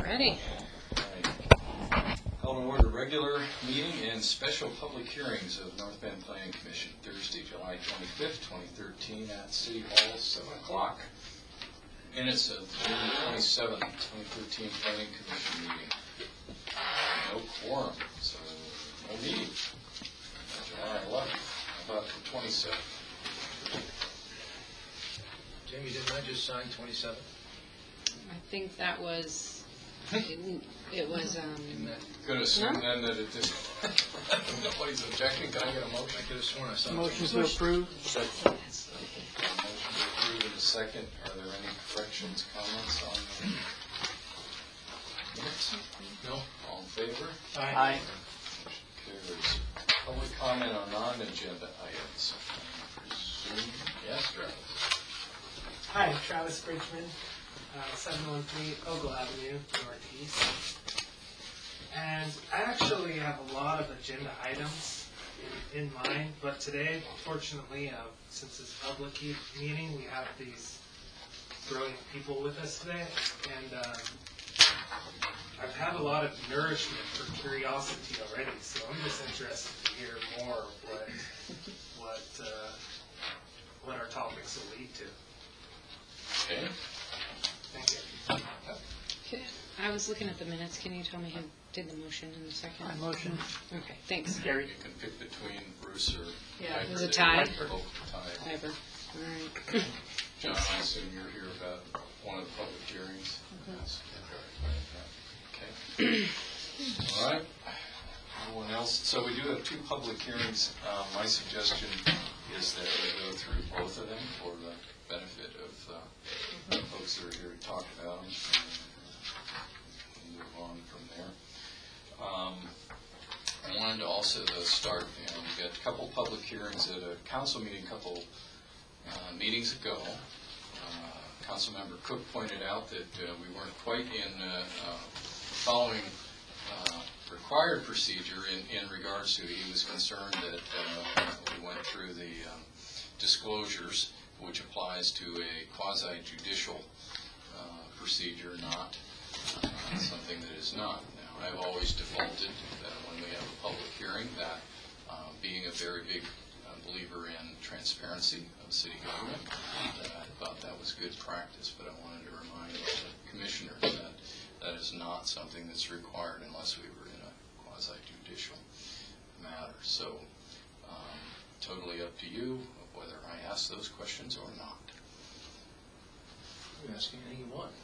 Ready. Call to order regular meeting and special public hearings of North Bend Planning Commission, Thursday, July 25th, 2013 at City Hall, 7 o'clock. Minutes of June 27th, 2013 Planning Commission meeting. No quorum, so no meeting. July 11th, how about the 27th? Jamie, didn't I just sign 27? I think that was, it was, Going to assume then that it just, nobody's objecting. Can I get a motion? I could have sworn I saw Motion something. to approve. Motion to approve in a second. Are there any corrections, comments on the minutes? No? All in favor? Aye. Motion carries. Public comment on non-agenda items. Presume, yes, Travis? Hi, Travis Bridgman, 713 Ogle Avenue, Northeast. And I actually have a lot of agenda items in mind, but today, fortunately, since it's a public meeting, we have these brilliant people with us today. And I've had a lot of nourishment for curiosity already, so I'm just interested to hear more of what our topics will lead to. Okay. Thank you. I was looking at the minutes. Can you tell me who did the motion in a second? My motion. Okay, thanks. Gary. You can pick between Bruce or Yeah, Piper. it was a tie. Both tied. Fiber. All right. John, I assume you're here about one of the public hearings? Yes. Okay. All right. No one else? So we do have two public hearings. My suggestion is that we go through both of them for the benefit of the folks that are here to talk about them. And move on from there. I wanted to also start, we got a couple public hearings at a council meeting a couple meetings ago. Councilmember Cook pointed out that we weren't quite in following required procedure in regards to, he was concerned that we went through the disclosures, which applies to a quasi-judicial procedure, not something that is not. Now, I've always defaulted that when we have a public hearing, that being a very big believer in transparency of city government, that I thought that was good practice, but I wanted to remind the commissioners that that is not something that's required unless we were in a quasi-judicial matter. So, totally up to you of whether I ask those questions or not. I'm asking any you want.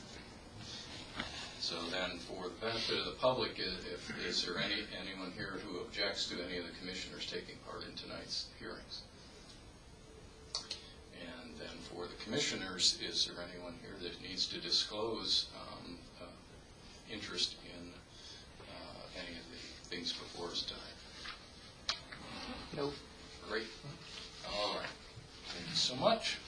So then, for the benefit of the public, is there anyone here who objects to any of the commissioners taking part in tonight's hearings? And then for the commissioners, is there anyone here that needs to disclose interest in any of the things before us tonight? Nope. Great. All right. Thank you so much.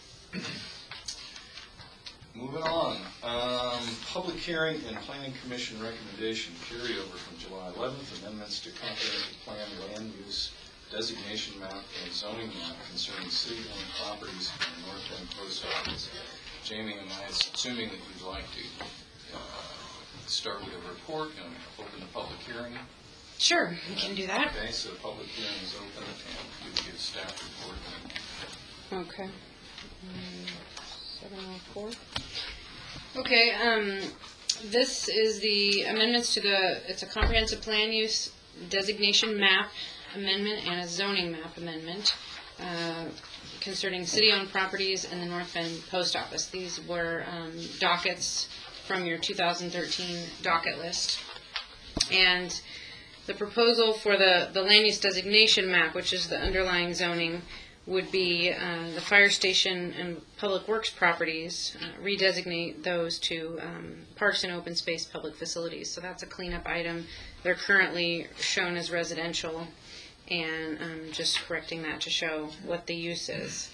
Moving on. Public hearing and Planning Commission recommendation carryover from July 11th, amendments to comprehensive plan land use designation map and zoning map concerning city-owned properties in the North Bend Post Office. Jamie, am I assuming that you'd like to start with a report and open the public hearing? Sure, we can do that. Okay, so the public hearing is open and you can get a staff report. Okay. 704. Okay, this is the amendments to it's a comprehensive plan use designation map amendment and a zoning map amendment concerning city-owned properties in the North Bend Post Office. These were dockets from your 2013 docket list. And the proposal for the land use designation map, which is the underlying zoning, would be the fire station and public works properties, redesignate those to parks and open space public facilities. So that's a cleanup item. They're currently shown as residential, and I'm just correcting that to show what the use is.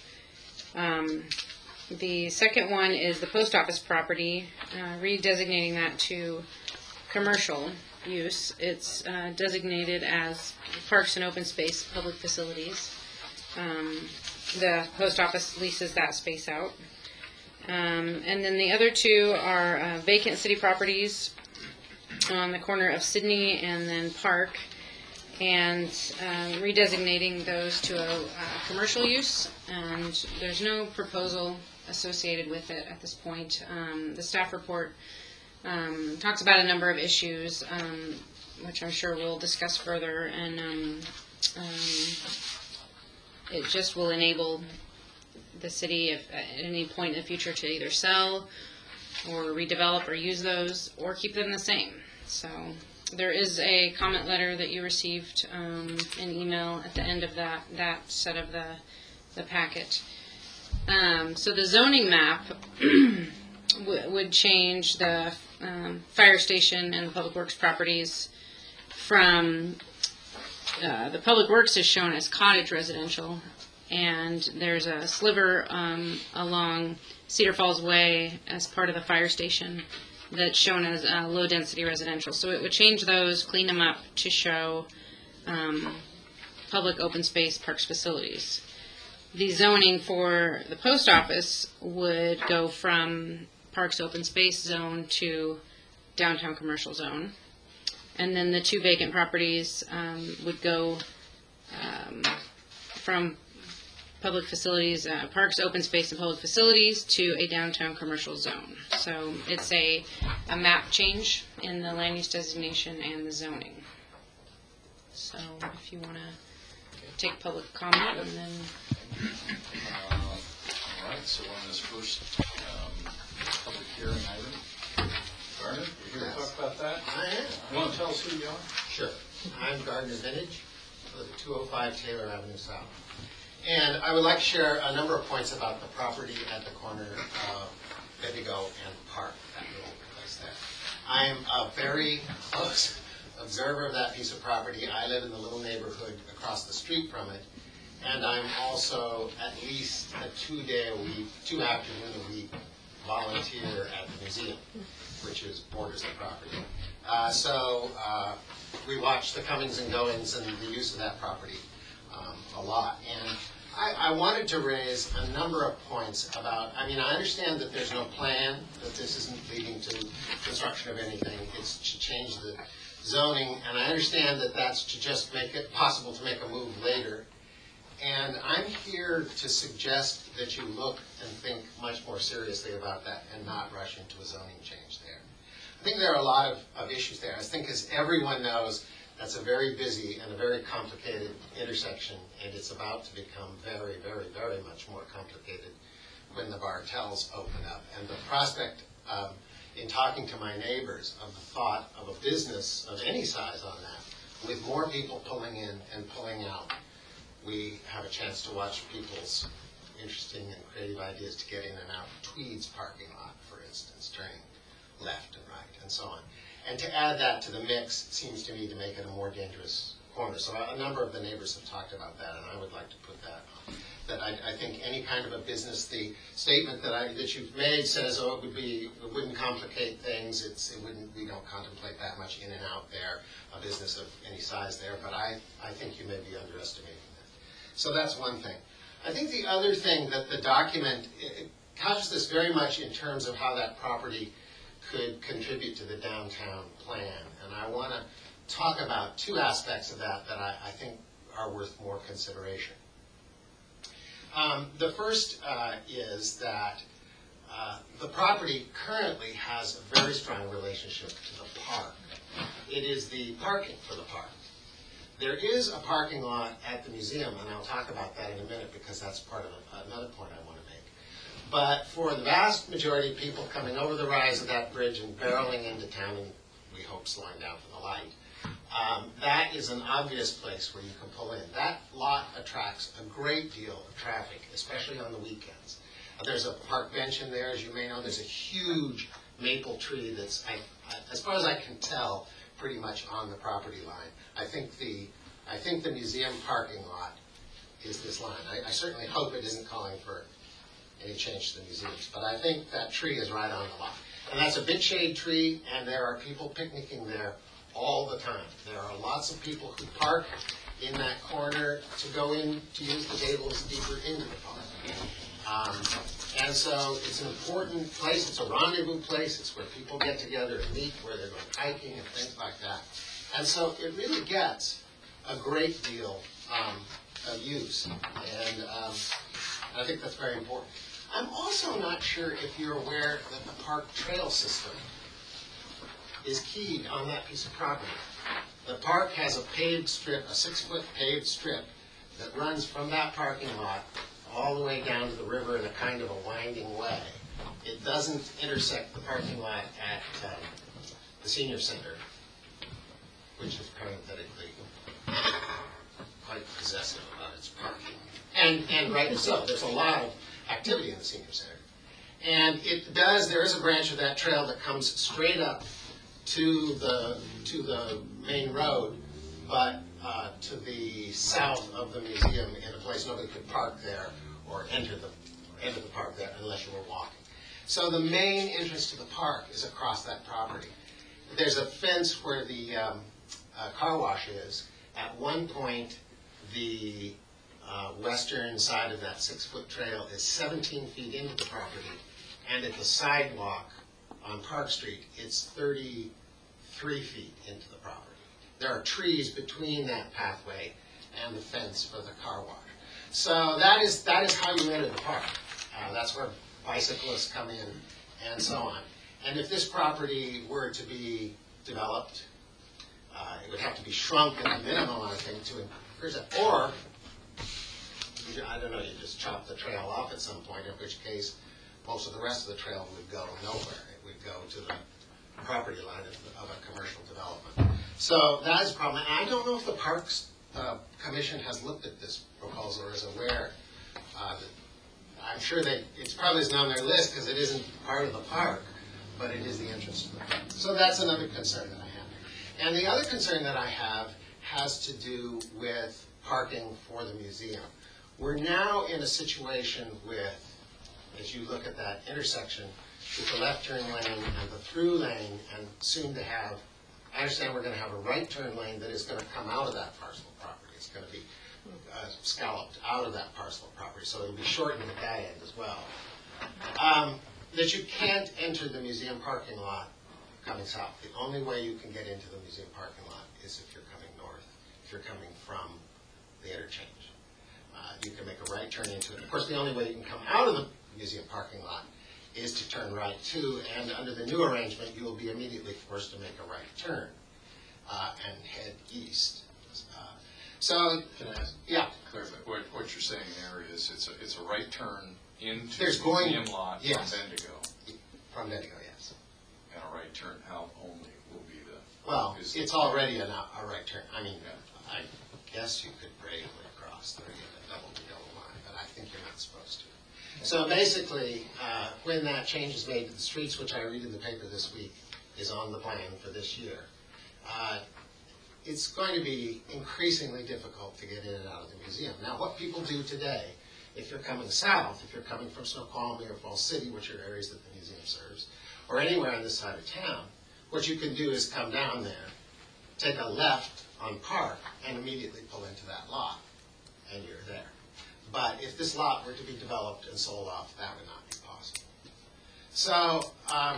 The second one is the post office property, redesignating that to commercial use. It's designated as parks and open space public facilities. The post office leases that space out. And then the other two are vacant city properties on the corner of Sydney and then Park, and redesignating those to a commercial use. And there's no proposal associated with it at this point. The staff report talks about a number of issues, which I'm sure we'll discuss further, and it just will enable the city, if at any point in the future, to either sell or redevelop or use those, or keep them the same. So there is a comment letter that you received, an email at the end of that set of the packet. So the zoning map would change the fire station and the public works properties from the public works is shown as cottage residential, and there's a sliver along Cedar Falls Way as part of the fire station that's shown as low density residential. So it would change those, clean them up to show public open space parks facilities. The zoning for the post office would go from parks open space zone to downtown commercial zone. And then the two vacant properties would go from public facilities, parks, open space, and public facilities to a downtown commercial zone. So it's a map change in the land use designation and the zoning. So if you want to take public comment, and then All right, so on this first public hearing item, Gardner, you here to talk about that? I am. You want to tell us who you are? Sure. I'm Gardner Vintage, I live at 205 Taylor Avenue South. And I would like to share a number of points about the property at the corner of Bendigo and Park, that little place there. I am a very close observer of that piece of property. I live in the little neighborhood across the street from it, and I'm also at least a 2 afternoon a week volunteer at the museum, which borders the property. So we watch the comings and goings and the use of that property a lot. And I wanted to raise a number of points about, I understand that there's no plan, that this isn't leading to construction of anything. It's to change the zoning, and I understand that that's to just make it possible to make a move later. And I'm here to suggest that you look and think much more seriously about that and not rush into a zoning change there. I think there are a lot of issues there. I think, as everyone knows, that's a very busy and a very complicated intersection, and it's about to become very, very, very much more complicated when the Bartels open up. And the prospect, in talking to my neighbors, of the thought of a business of any size on that, with more people pulling in and pulling out, we have a chance to watch people's interesting and creative ideas to get in and out of Tweed's parking lot, for instance, turning left and right, and so on. And to add that to the mix seems to me to make it a more dangerous corner. So a number of the neighbors have talked about that, and I would like to put that on. That I think any kind of a business, the statement that you've made says, oh, it wouldn't complicate things. We don't contemplate that much in and out there, a business of any size there. But I think you may be underestimating that. So that's one thing. I think the other thing that the document couches this very much in terms of how that property could contribute to the downtown plan. And I want to talk about two aspects of that I think are worth more consideration. The first is that the property currently has a very strong relationship to the park. It is the parking for the park. There is a parking lot at the museum, and I'll talk about that in a minute because that's part of another point I want to make. But for the vast majority of people coming over the rise of that bridge and barreling into town, and we hope slowing down for the light, that is an obvious place where you can pull in. That lot attracts a great deal of traffic, especially on the weekends. There's a park bench in there, as you may know. There's a huge maple tree that's, as far as I can tell, pretty much on the property line. I think the museum parking lot is this line. I certainly hope it isn't calling for any change to the museums, but I think that tree is right on the lot. And that's a big shade tree, and there are people picnicking there all the time. There are lots of people who park in that corner to go in to use the tables deeper into the park. And so it's an important place, it's a rendezvous place, it's where people get together and meet, where they're going hiking and things like that. And so it really gets a great deal of use, and I think that's very important. I'm also not sure if you're aware that the park trail system is keyed on that piece of property. The park has a paved strip, a 6-foot paved strip that runs from that parking lot all the way down to the river in a kind of a winding way. It doesn't intersect the parking lot at the senior center, which is parenthetically quite possessive about its parking. And rightly so, there's a lot of activity in the senior center. And there is a branch of that trail that comes straight up to the main road, but to the south of the museum in a place nobody could park there or enter the park there unless you were walking. So the main entrance to the park is across that property. There's a fence where the car wash is. At one point, the western side of that 6-foot trail is 17 feet into the property, and at the sidewalk on Park Street, it's 33 feet into the property. There are trees between that pathway and the fence for the car wash. So that is how you enter the park. That's where bicyclists come in and so on. And if this property were to be developed, it would have to be shrunk at a minimum, I think, to encourage that. Or, I don't know, you just chop the trail off at some point, in which case most of the rest of the trail would go nowhere. It would go to the property line of a commercial development. So that is a problem. And I don't know if the Parks Commission has looked at this proposal or is aware. I'm sure it probably isn't on their list because it isn't part of the park, but it is the interest of the park. So that's another concern that I have. And the other concern that I have has to do with parking for the museum. We're now in a situation with, as you look at that intersection, with the left turn lane and the through lane, and soon to have, I understand we're going to have a right turn lane that is going to come out of that parcel of property. It's going to be scalloped out of that parcel of property, so it'll be shortened at that end as well. That you can't enter the museum parking lot coming south. The only way you can get into the museum parking lot is if you're coming north, if you're coming from the interchange. You can make a right turn into it. Of course, the only way you can come out of the museum parking lot is to turn right too, and under the new arrangement, you will be immediately forced to make a right turn and head east. So, Can I ask? Yeah. Clarify, what you're saying there is it's a right turn into There's the going- museum lot yes. from Bendigo, From Bendigo, yes. and a right turn out only will be the... Well, is- it's already a right turn. I mean, Yeah. I guess you could bravely cross the double the yellow line, but I think you're not supposed to. So basically, when that change is made to the streets, which I read in the paper this week, is on the plan for this year, it's going to be increasingly difficult to get in and out of the museum. Now, what people do today, if you're coming south, if you're coming from Snoqualmie or Falls City, which are areas that the museum serves, or anywhere on this side of town, what you can do is come down there, take a left on Park, and immediately pull into that lot, and you're there. But if this lot were to be developed and sold off, that would not be possible. So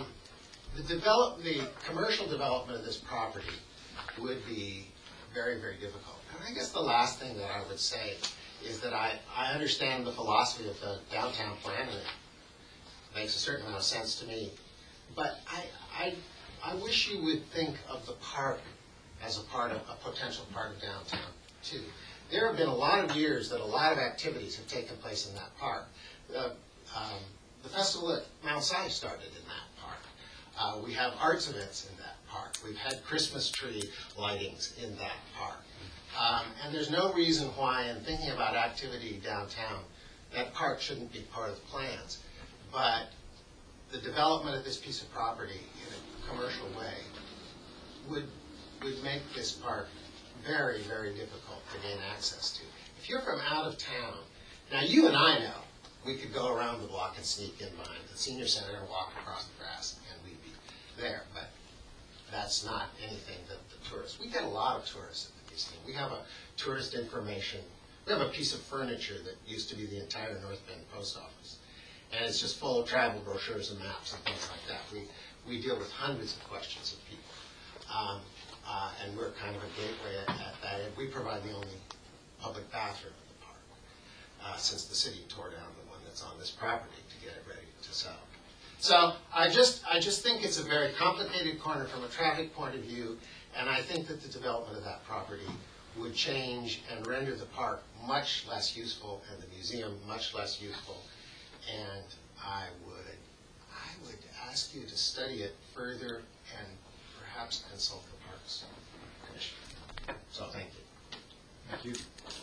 the commercial development of this property would be very, very difficult. And I guess the last thing that I would say is that I understand the philosophy of the downtown plan, and it makes a certain amount of sense to me. But I wish you would think of the park as a potential part of downtown too. There have been a lot of years that a lot of activities have taken place in that park. The festival at Mount Si started in that park. We have arts events in that park. We've had Christmas tree lightings in that park. And there's no reason why, in thinking about activity downtown, that park shouldn't be part of the plans. But the development of this piece of property in a commercial way would make this park very, very difficult to gain access to. If you're from out of town, now you and I know we could go around the block and sneak in behind the senior center and walk across the grass and we'd be there, but that's not anything that the tourists, we get a lot of tourists at the museum. We have a tourist information, we have a piece of furniture that used to be the entire North Bend post office. and it's just full of travel brochures and maps and things like that. We deal with hundreds of questions of people, and we're kind of a gateway at that. And we provide the only public bathroom in the park, since the city tore down the one that's on this property to get it ready to sell. So I just think it's a very complicated corner from a traffic point of view, and I think that the development of that property would change and render the park much less useful and the museum much less useful. And I would ask you to study it further and perhaps consult the Parks Commission. So thank you. Thank you.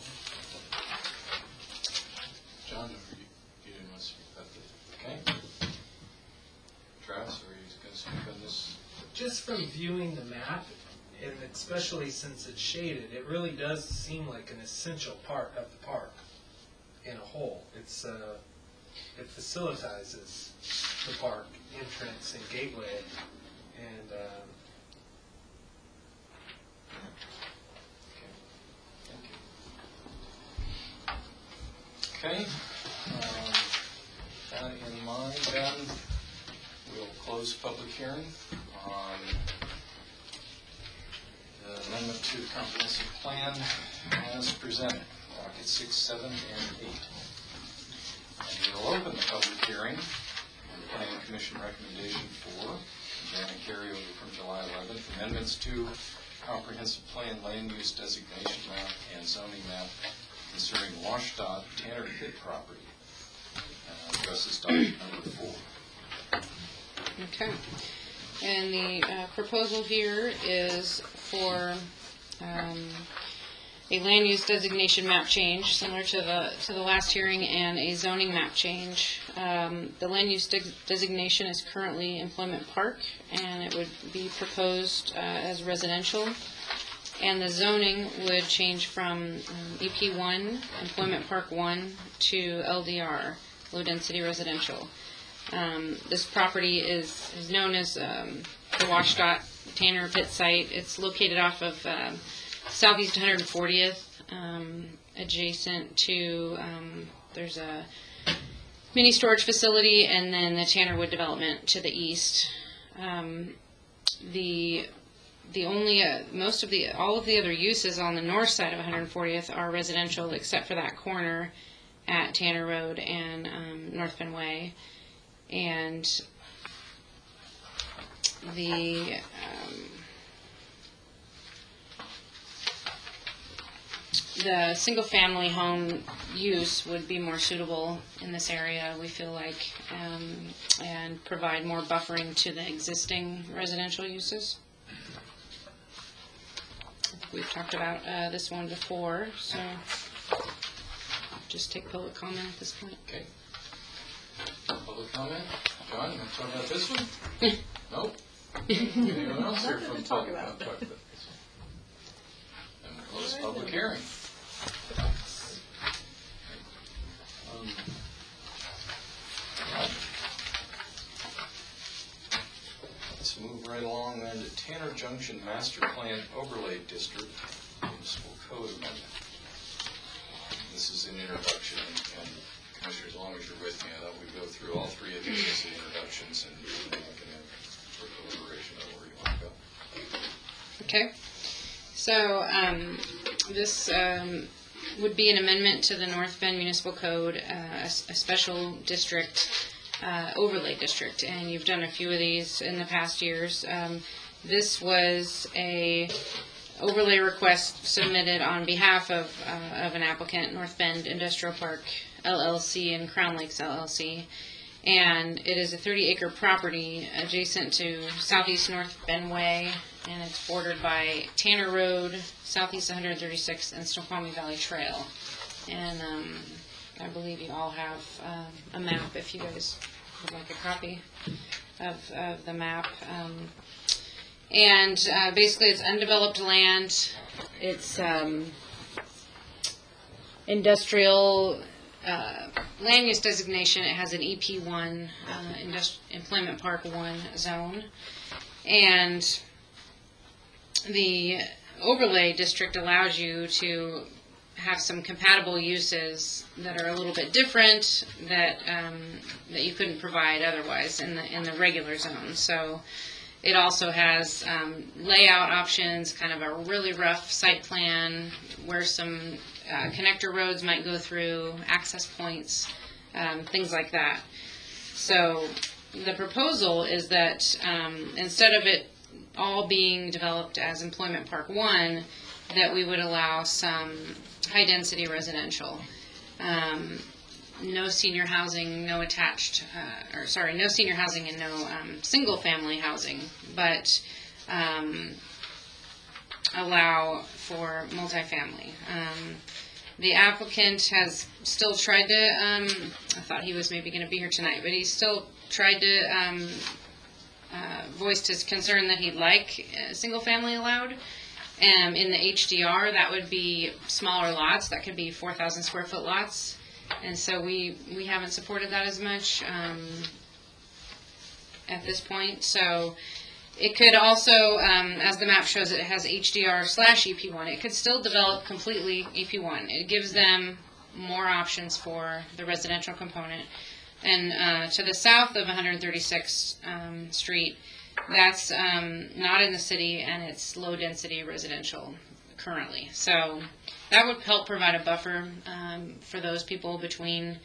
John, you didn't want to speak about this. Okay. Travis, are you going to speak on this? Just from viewing the map, and especially since it's shaded, it really does seem like an essential part of the park in a whole. It facilitizes the park entrance and gateway, and Okay. That in mind, then, we'll close public hearing on the amendment to the comprehensive plan as presented, docket 6, 7, and 8. And we'll open the public hearing on the Planning Commission recommendation for, and a carryover from July 11th, amendments to comprehensive plan land use designation map and zoning map concerning WashDOT Tanner Pit property. Addresses document number 4. Okay. And the proposal here is for a land use designation map change, similar to the last hearing, and a zoning map change. The land use designation is currently Employment Park, and it would be proposed as residential. And the zoning would change from EP1, Employment Park 1, to LDR, Low Density Residential. This property is known as the WashDOT Tanner Pit site. It's located off of Southeast 140th, adjacent to, there's a mini storage facility, and then the Tanner Wood development to the east. All of the other uses on the north side of 140th are residential, except for that corner at Tanner Road and North Bend Way. And the single-family home use would be more suitable in this area, we feel like, and provide more buffering to the existing residential uses. We've talked about this one before, so just take public comment at this point. Okay. Public comment? John, you want to talk about this one? Nope. Anyone else here from public want to talk about this one? And we'll close public hearing. Let's move right along then to Tanner Junction Master Plan Overlay District Municipal Code Amendment. This is an introduction, and Commissioner, as long as you're with me, I thought we'd go through all three of these as the introductions, and then we can have for deliberation of where you want to go. Okay. So this would be an amendment to the North Bend Municipal Code, a special district overlay district, and you've done a few of these in the past years. This was a overlay request submitted on behalf of an applicant, North Bend Industrial Park LLC and Crown Lakes LLC, and it is a 30-acre property adjacent to Southeast North Bend Way, and it's bordered by Tanner Road, Southeast 136th, and Snoqualmie Valley Trail. And I believe you all have a map if you guys would like a copy of the map. And basically it's undeveloped land. It's industrial land use designation. It has an EP1, Employment Park 1 zone. And the overlay district allows you to have some compatible uses that are a little bit different that that you couldn't provide otherwise in the regular zone. So it also has layout options, kind of a really rough site plan where some connector roads might go through, access points, things like that. So the proposal is that instead of it all being developed as Employment Park 1, that we would allow some high-density residential. No senior housing, no attached, no senior housing and no single-family housing, but allow for multifamily. The applicant has still tried to, I thought he was maybe going to be here tonight, but he's still tried to voiced his concern that he'd like single-family allowed. In the HDR, that would be smaller lots. That could be 4,000 square foot lots. And so we haven't supported that as much at this point. So it could also, as the map shows, it has HDR/EP1. It could still develop completely EP1. It gives them more options for the residential component. And to the south of 136th Street, that's not in the city, and it's low-density residential currently. So that would help provide a buffer for those people between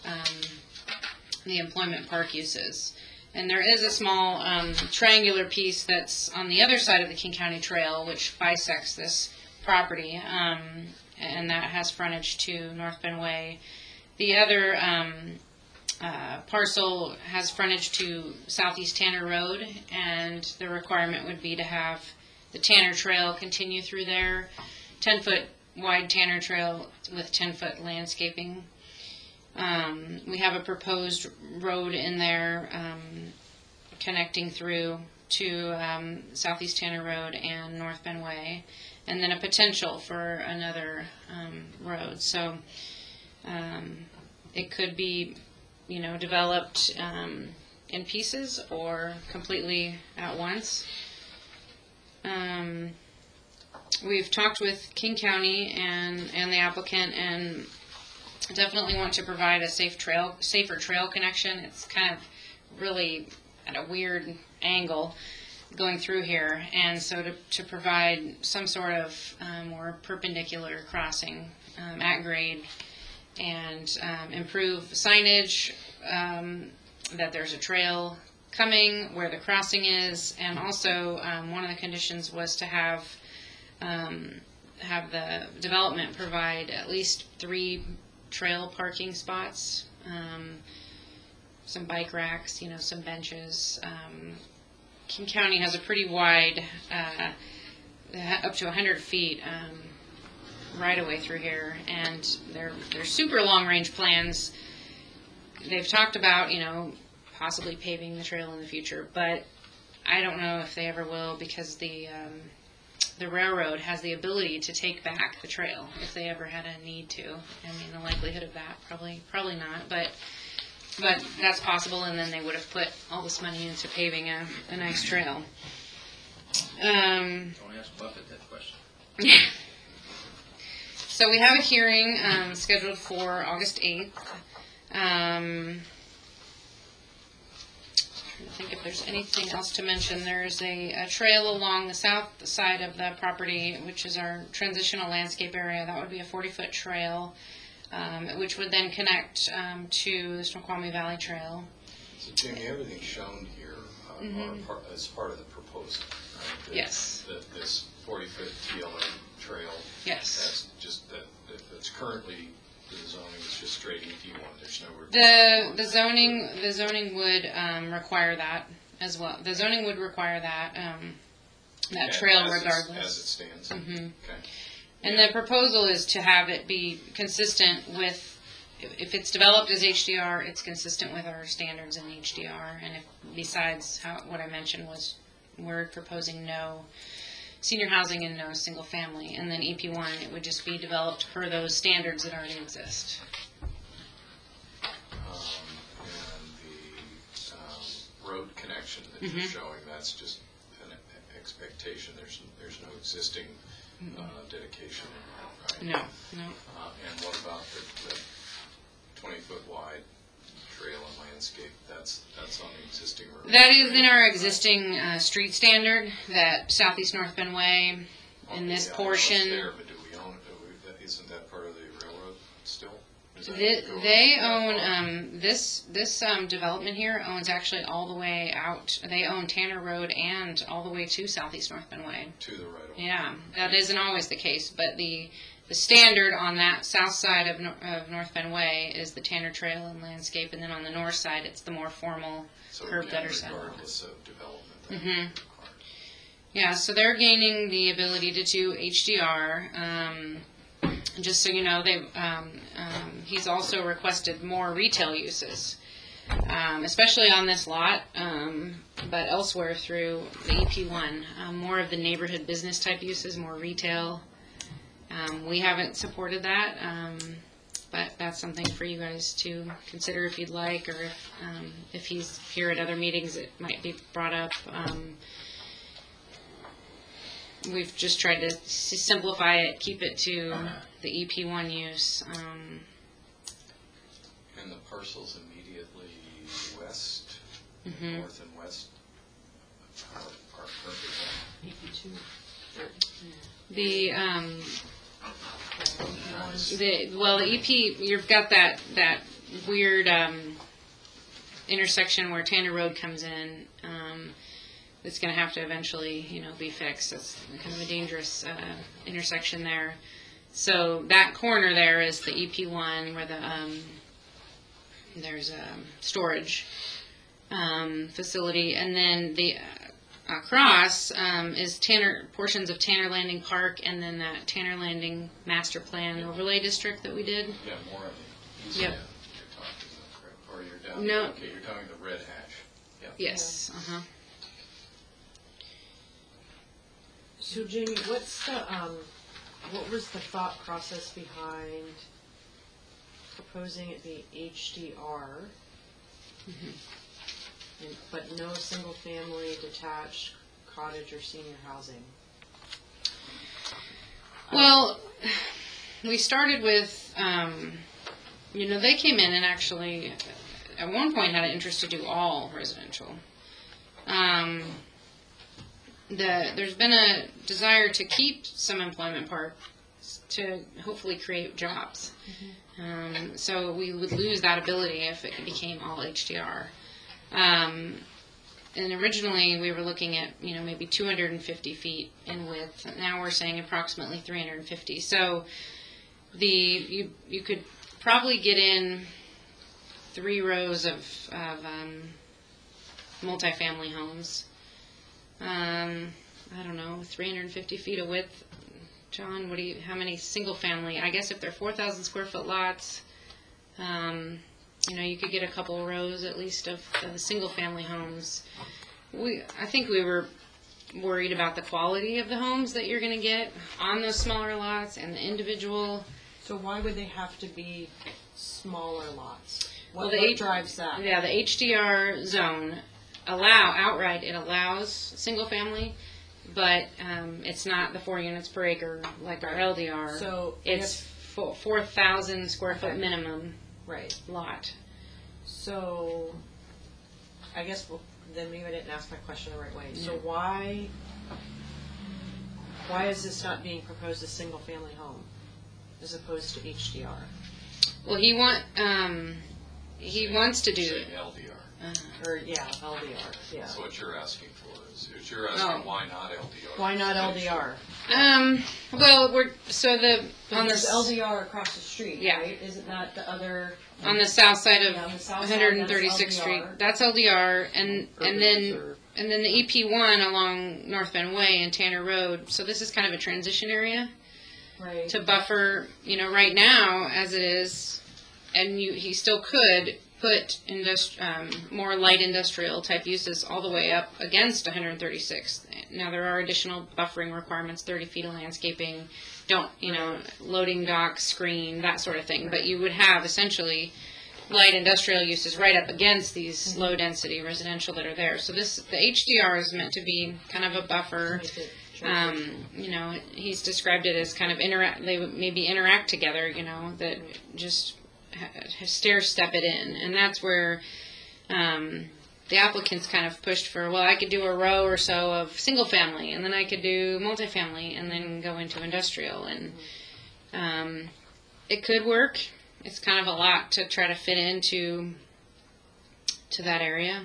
the employment park uses. And there is a small triangular piece that's on the other side of the King County Trail, which bisects this property, and that has frontage to North Bend Way. The other parcel has frontage to Southeast Tanner Road, and the requirement would be to have the Tanner Trail continue through there, 10-foot wide Tanner Trail with 10-foot landscaping. We have a proposed road in there connecting through to Southeast Tanner Road and North Bend Way, and then a potential for another road. So it could be, developed in pieces or completely at once. We've talked with King County and the applicant, and definitely want to provide a safer trail connection. It's kind of really at a weird angle going through here, and so to provide some sort of more perpendicular crossing at grade, and improve signage, that there's a trail coming where the crossing is, and also one of the conditions was to have the development provide at least 3 trail parking spots, some bike racks, some benches. King County has a pretty wide, up to 100 feet right away through here, and they're super long-range plans. They've talked about, possibly paving the trail in the future, but I don't know if they ever will, because the railroad has the ability to take back the trail if they ever had a need to. I mean, the likelihood of that probably not, but that's possible, and then they would have put all this money into paving a nice trail. Don't ask Buffett that question. So we have a hearing scheduled for August 8th. I think if there's anything else to mention, there's a trail along the south side of the property, which is our transitional landscape area. That would be a 40-foot trail, which would then connect to the Snoqualmie Valley Trail. So, Jamie, everything shown here as part of the proposal, right? Yes. This 40-foot TLM trail. Yes. That's just that's currently the zoning is just straight EP1. There's nowhere. The zoning would require that as well. The zoning would require that trail regardless. As it stands. Mm-hmm. Okay. And the proposal is to have it be consistent with, if it's developed as HDR, it's consistent with our standards in HDR. And if besides what I mentioned was, we're proposing no senior housing and no single family. And then EP1, it would just be developed per those standards that already exist. And the road connection that you're showing, that's just an expectation. There's no existing dedication, right? No, no. And what about the 20-foot wide trail and landscape? That's on the existing road. That is in our existing street standard, that Southeast North Bend Way, in this Yeah, I know it's portion. there, but do we own it? Isn't that part of the railroad still? Is that go- They own, this development here owns actually all the way out. They own Tanner Road and all the way to Southeast North Bend Way. To the right of way. Yeah, that isn't always the case, but the standard on that south side of North Bend Way is the Tanner Trail and landscape, and then on the north side, it's the more formal So curb again, gutter sidewalk. regardless of development, that Mhm. would be required. Yeah, so they're gaining the ability to do HDR. Just so you know, he's also requested more retail uses, especially on this lot, but elsewhere through the EP1. More of the neighborhood business type uses, more retail. We haven't supported that, but that's something for you guys to consider if you'd like, or if he's here at other meetings, it might be brought up. We've just tried to simplify it, keep it to the EP1 use. And the parcels immediately west, Mhm. north and west are perfect. The EP, you've got that weird intersection where Tanner Road comes in. It's going to have to eventually, be fixed. It's kind of a dangerous intersection there. So that corner there is the EP1 where there's a storage facility, and then the across is portions of Tanner Landing Park, and then that Tanner Landing Master Plan Overlay District that we did. Yeah, more of the east Yep. end you're talking about, correct? Or you're down, No. okay, you're talking the red hash. Yeah. Yes. So Jamie, what's the what was the thought process behind proposing it be HDR, but no single family detached cottage or senior housing? Well, we started with, they came in and actually, at one point, had an interest to do all residential. There's been a desire to keep some employment parks to hopefully create jobs. So we would lose that ability if it became all HDR. And originally we were looking at, maybe 250 feet in width. Now we're saying approximately 350. So you could probably get in 3 rows of multifamily homes. I don't know, 350 feet of width. John, how many single family? I guess if they're 4,000 square foot lots, you could get a couple rows at least of the single family homes. I think we were worried about the quality of the homes that you're going to get on those smaller lots and the individual. So why would they have to be smaller lots? What Well, drives that? Yeah, the HDR zone it allows single family, but it's not the 4 units per acre like our LDR. So it's 4,000 square foot minimum right. lot. So I guess then maybe I didn't ask my question the right way. So why is this not being proposed as single family home as opposed to HDR? Well, he wants to do Say LDR. Or LDR. Yeah. So what you're asking for is you're asking why not LDR? Why not LDR? Well, on There's the LDR across the street, Yeah. right? Isn't that the other? on the south side of Yeah, on the south side, 136th that's Street. LDR. That's LDR, and Urban then Reserve. and then the EP1 along North Bend Way and Tanner Road. So this is kind of a transition area Right. to buffer. Right now as it is, and he still could put more light industrial type uses all the way up against 136th. Now there are additional buffering requirements, 30 feet of landscaping, loading dock, screen, that sort of thing. But you would have essentially light industrial uses right up against these low density residential that are there. So the HDR is meant to be kind of a buffer. Make it Sure. You know, he's described it as kind of they would maybe interact together, you know, that just stair step it in. And that's where the applicants kind of pushed for, well, I could do a Row or so of single family, and then I could do multifamily, and then go into industrial. And it could work. It's kind of a lot to try to fit into that area.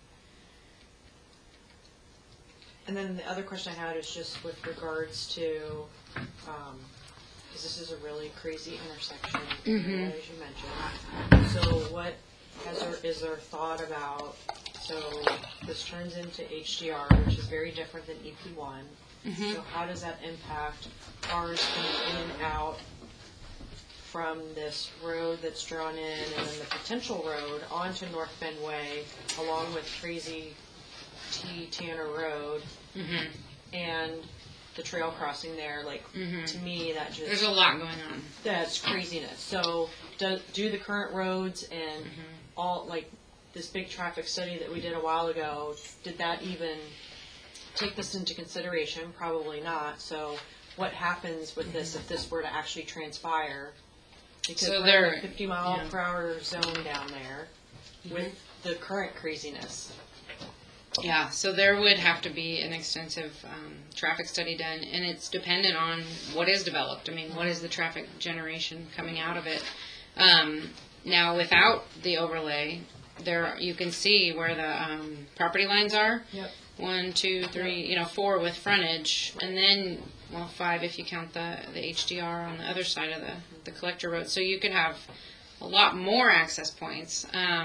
And then the other question I had is just with regards to, because this is a really crazy intersection, Mhm. as you mentioned. So what is there thought about, so this turns into HDR, which is very different than EP1. Mhm. So how does that impact cars coming in and out from this road that's drawn in, and then the potential road onto North Bend Way, along with Crazy T Tanner Road, Mhm. and the trail crossing there? Like, Mhm. to me, that just There's a lot going on. that's craziness. So do the current roads and all, like this big traffic study that we did a while ago, did that even take this into consideration? Probably not. So what happens with this if this were to actually transpire? Because So we're there- in a 50 mile per hour zone down there with the current craziness. Yeah, so there would have to be an extensive traffic study done, and it's dependent on what is developed. I mean, what is the traffic generation coming out of it? Now, without the overlay, there you can see where the property lines are. Yep. 1, 2, 3, 4 with frontage, and then, well, 5 if you count the HDR on the other side of the collector road. So you could have a lot more access points.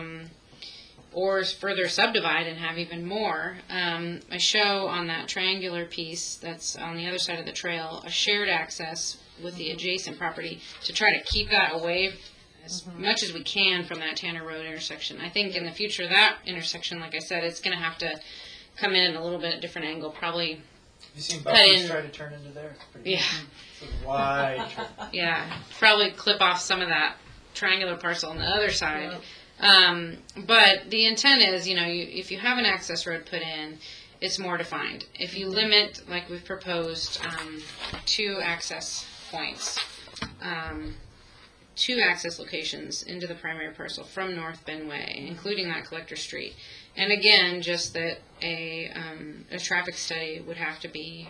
Or further subdivide and have even more. I show on that triangular piece that's on the other side of the trail a shared access with the adjacent property to try to keep that away as much as we can from that Tanner Road intersection. I think in the future that intersection, like I said, it's going to have to come in a little bit at a different angle, probably. You seen Cut buses in. try to turn into there? It's pretty Yeah. It's a wide turn. Yeah, probably clip off some of that triangular parcel on the other side. But the intent is, if you have an access road put in, it's more defined. If you limit, like we've proposed, 2 access points, 2 access locations into the primary parcel from North Bend Way, including that collector street. And again, just that a traffic study would have to be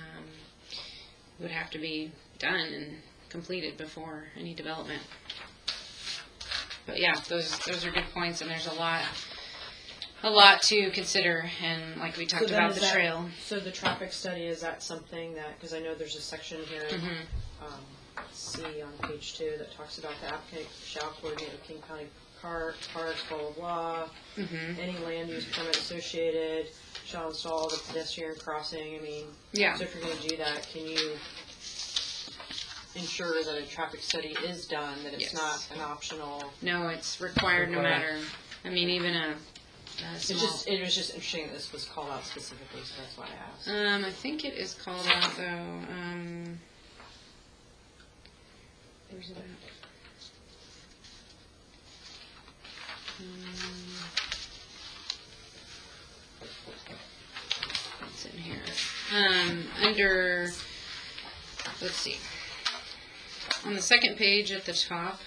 done and completed before any development. But yeah, those are good points, and there's a lot to consider, and like we talked then about is the that- trail. So the traffic study, is that something that, because I know there's a section here, C on page 2, that talks about the applicant shall coordinate with King County Parks, blah, blah, blah. Any land use permit associated shall install the pedestrian crossing. I mean, Yeah. so if you're going to do that, can you ensure that a traffic study is done, that it's Yes. not an optional? No, it's required no matter. I mean, even a small. It was just interesting that this was called out specifically, so that's why I asked. I think it is called out though. Where's it at? It's in here. Under, let's see. On the second page at the top,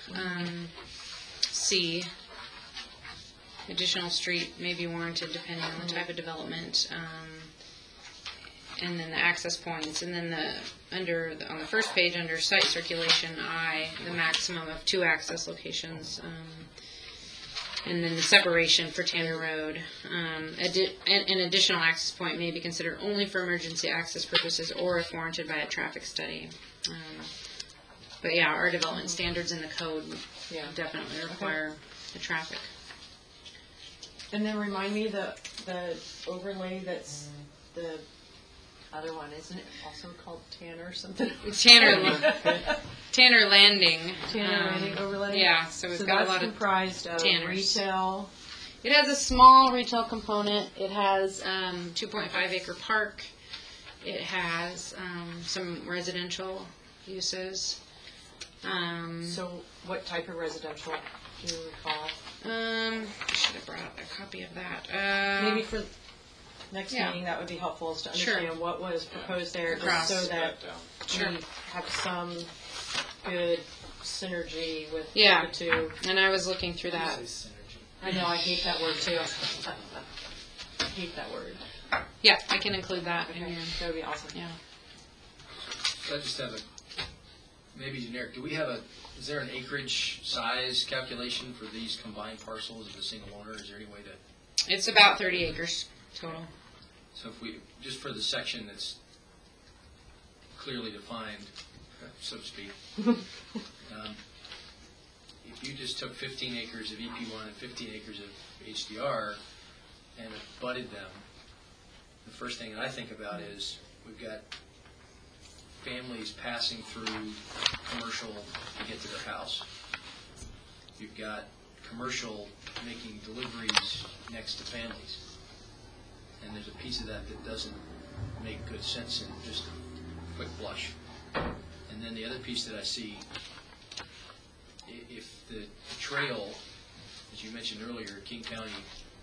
C, additional street may be warranted depending on the type of development, and then the access points, and then on the first page under site circulation, I, the maximum of 2 access locations, and then the separation for Tanner Road. An additional access point may be considered only for emergency access purposes or if warranted by a traffic study. But yeah, our development standards in the code Yeah. definitely require the traffic. And then remind me the overlay that's the other one, isn't it also called Tanner or something? Tanner Landing. Tanner Landing overlay? Yeah, so we've got a lot that's of comprised of Tanners. retail. It has a small retail component. It has 2.5 acre park. It has some residential uses. So what type of residential do you recall? I should have brought a copy of that. Maybe for next Yeah. meeting, that would be helpful, is to Sure. understand what was proposed there, Across. just so that Down. we have some good synergy with Yeah. the two. And I was looking through that. Say synergy. I know, I hate that word too. I hate that word. Yeah, I can include that in Okay, here. that would be awesome. Yeah. I just have a, maybe generic, is there an acreage size calculation for these combined parcels of a single owner? Is there any way to, It's about 30 acres total. so if we, just for the section that's clearly defined, so to speak, if you just took 15 acres of EP1 and 15 acres of HDR and abutted them, the first thing that I think about is we've got families passing through commercial to get to their house. You've got commercial making deliveries next to families. And there's a piece of that that doesn't make good sense in just a quick blush. And then the other piece that I see, if the trail, as you mentioned earlier, King County,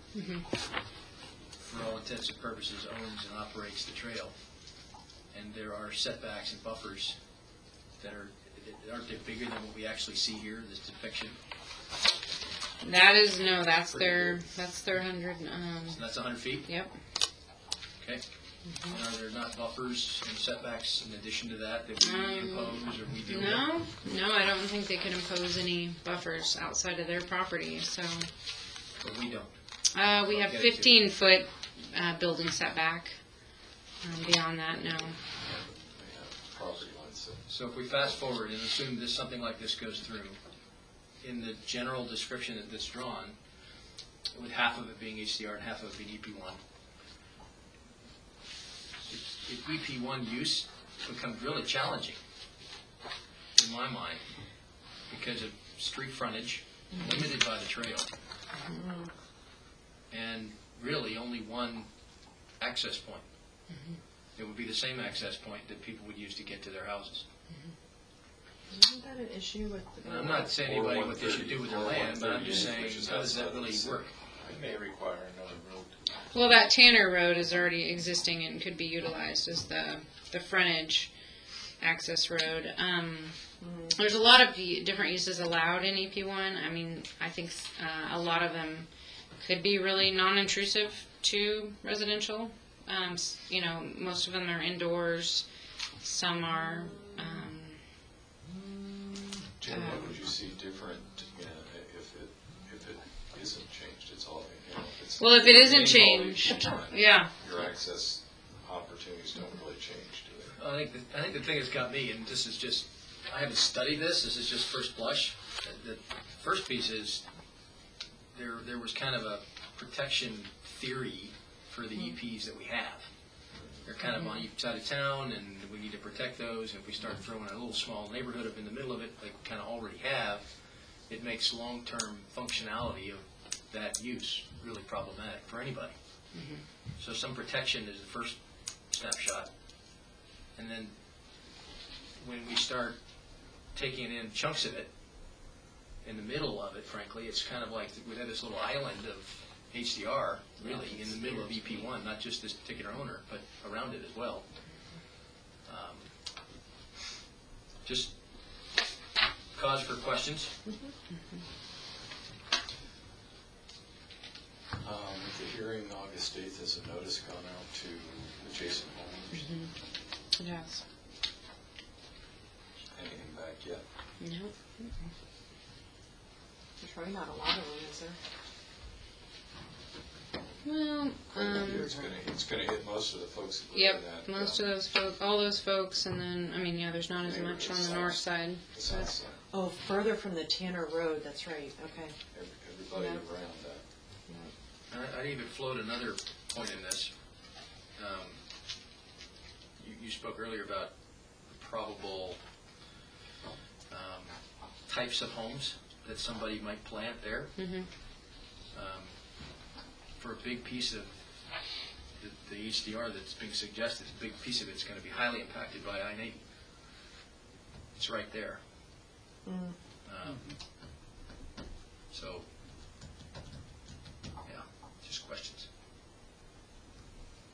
for all intents and purposes, owns and operates the trail, and there are setbacks and buffers that aren't they bigger than what we actually see here, this depiction? That's their 100. So that's 100 feet? Yep. Okay. And are there not buffers and setbacks in addition to that that we impose or we deal with? No, I don't think they can impose any buffers outside of their property. So But we don't. we have Okay. 15-foot building setback. Beyond that, no. Property lines. So if we fast forward and assume this, something like this goes through, in the general description that's drawn, with half of it being HDR and half of it being EP1, if EP1 use becomes really challenging, in my mind, because of street frontage, limited by the trail, and really only one access point. It would be the same access point that people would use to get to their houses. Isn't that an issue with the? And I'm not saying anybody what they should do with their land, but I'm just saying, how does that really work? It may require another road. Well, that Tanner Road is already existing and could be utilized as the frontage access road. There's a lot of different uses allowed in EP1. I mean, I think a lot of them could be really non-intrusive to residential. Most of them are indoors. Some are. Jim, what would you see different if it isn't changed? It's all, it's. Well, if it isn't it's changed, all yeah. Your access opportunities don't really change, do they? I think the thing that's got me, and this is just, I haven't studied this is just first blush. The first piece is, there was kind of a protection theory for the EPs that we have. They're kind of on each side of town, and we need to protect those. And if we start throwing a little small neighborhood up in the middle of it, like we kind of already have, it makes long-term functionality of that use really problematic for anybody. So some protection is the first snapshot. And then when we start taking in chunks of it, in the middle of it, frankly, it's kind of like we have this little island of HDR, really, in the middle of EP1, not just this particular owner, but around it as well. Just cause for questions. With the hearing August 8th, has a notice gone out to adjacent homeowners? Yes. Anything back yet? No. There's probably not a lot of them, is there? Well, It's gonna hit most of the folks that live yep, in that. most of those folks, all those folks, and then, I mean, yeah, there's not as much on the north side. The south side, Oh, further from the Tanner Road, that's right, okay. everybody Yep. around that. I'd even float another point in this. You spoke earlier about probable types of homes that somebody might plant there. For a big piece of the HDR that's being suggested, a big piece of it's going to be highly impacted by I-80. It's right there. So, yeah, just questions.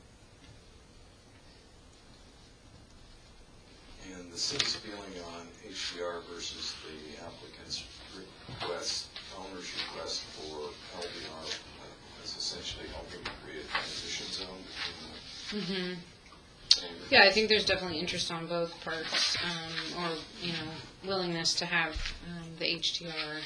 the city's feeling on HDR versus the applicant's request, owner's request for LDR, is essentially helping create a transition zone between the. Yeah, I think there's definitely interest on both parts, or, willingness to have the HDR.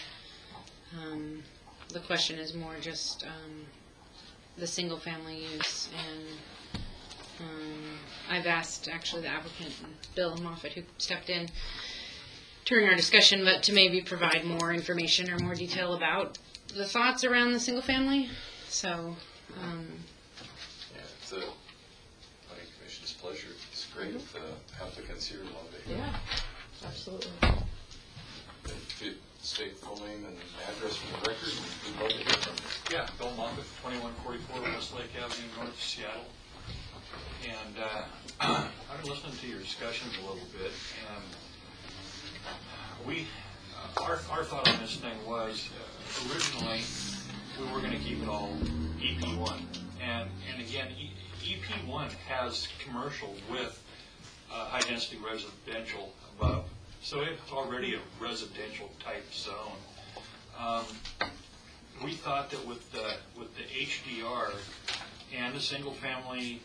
The question is more just the single-family use, and I've asked, actually, the applicant, Bill Moffett, who stepped in during our discussion, but to maybe provide more information or more detail about the thoughts around the single-family, so. Yeah, it's the planning commission's pleasure. It's great if the applicants here love it. Yeah, absolutely. If you state full name and address for the record, we'd love to hear from you. Yeah, Bill Moffett, 2144 Westlake Avenue, North Seattle. And I've been listening to your discussions a little bit, and our thought on this thing was, originally, we were going to keep it all EP1. And again, EP1 has commercial with high-density residential above. So it's already a residential type zone. We thought that with the HDR and the single family,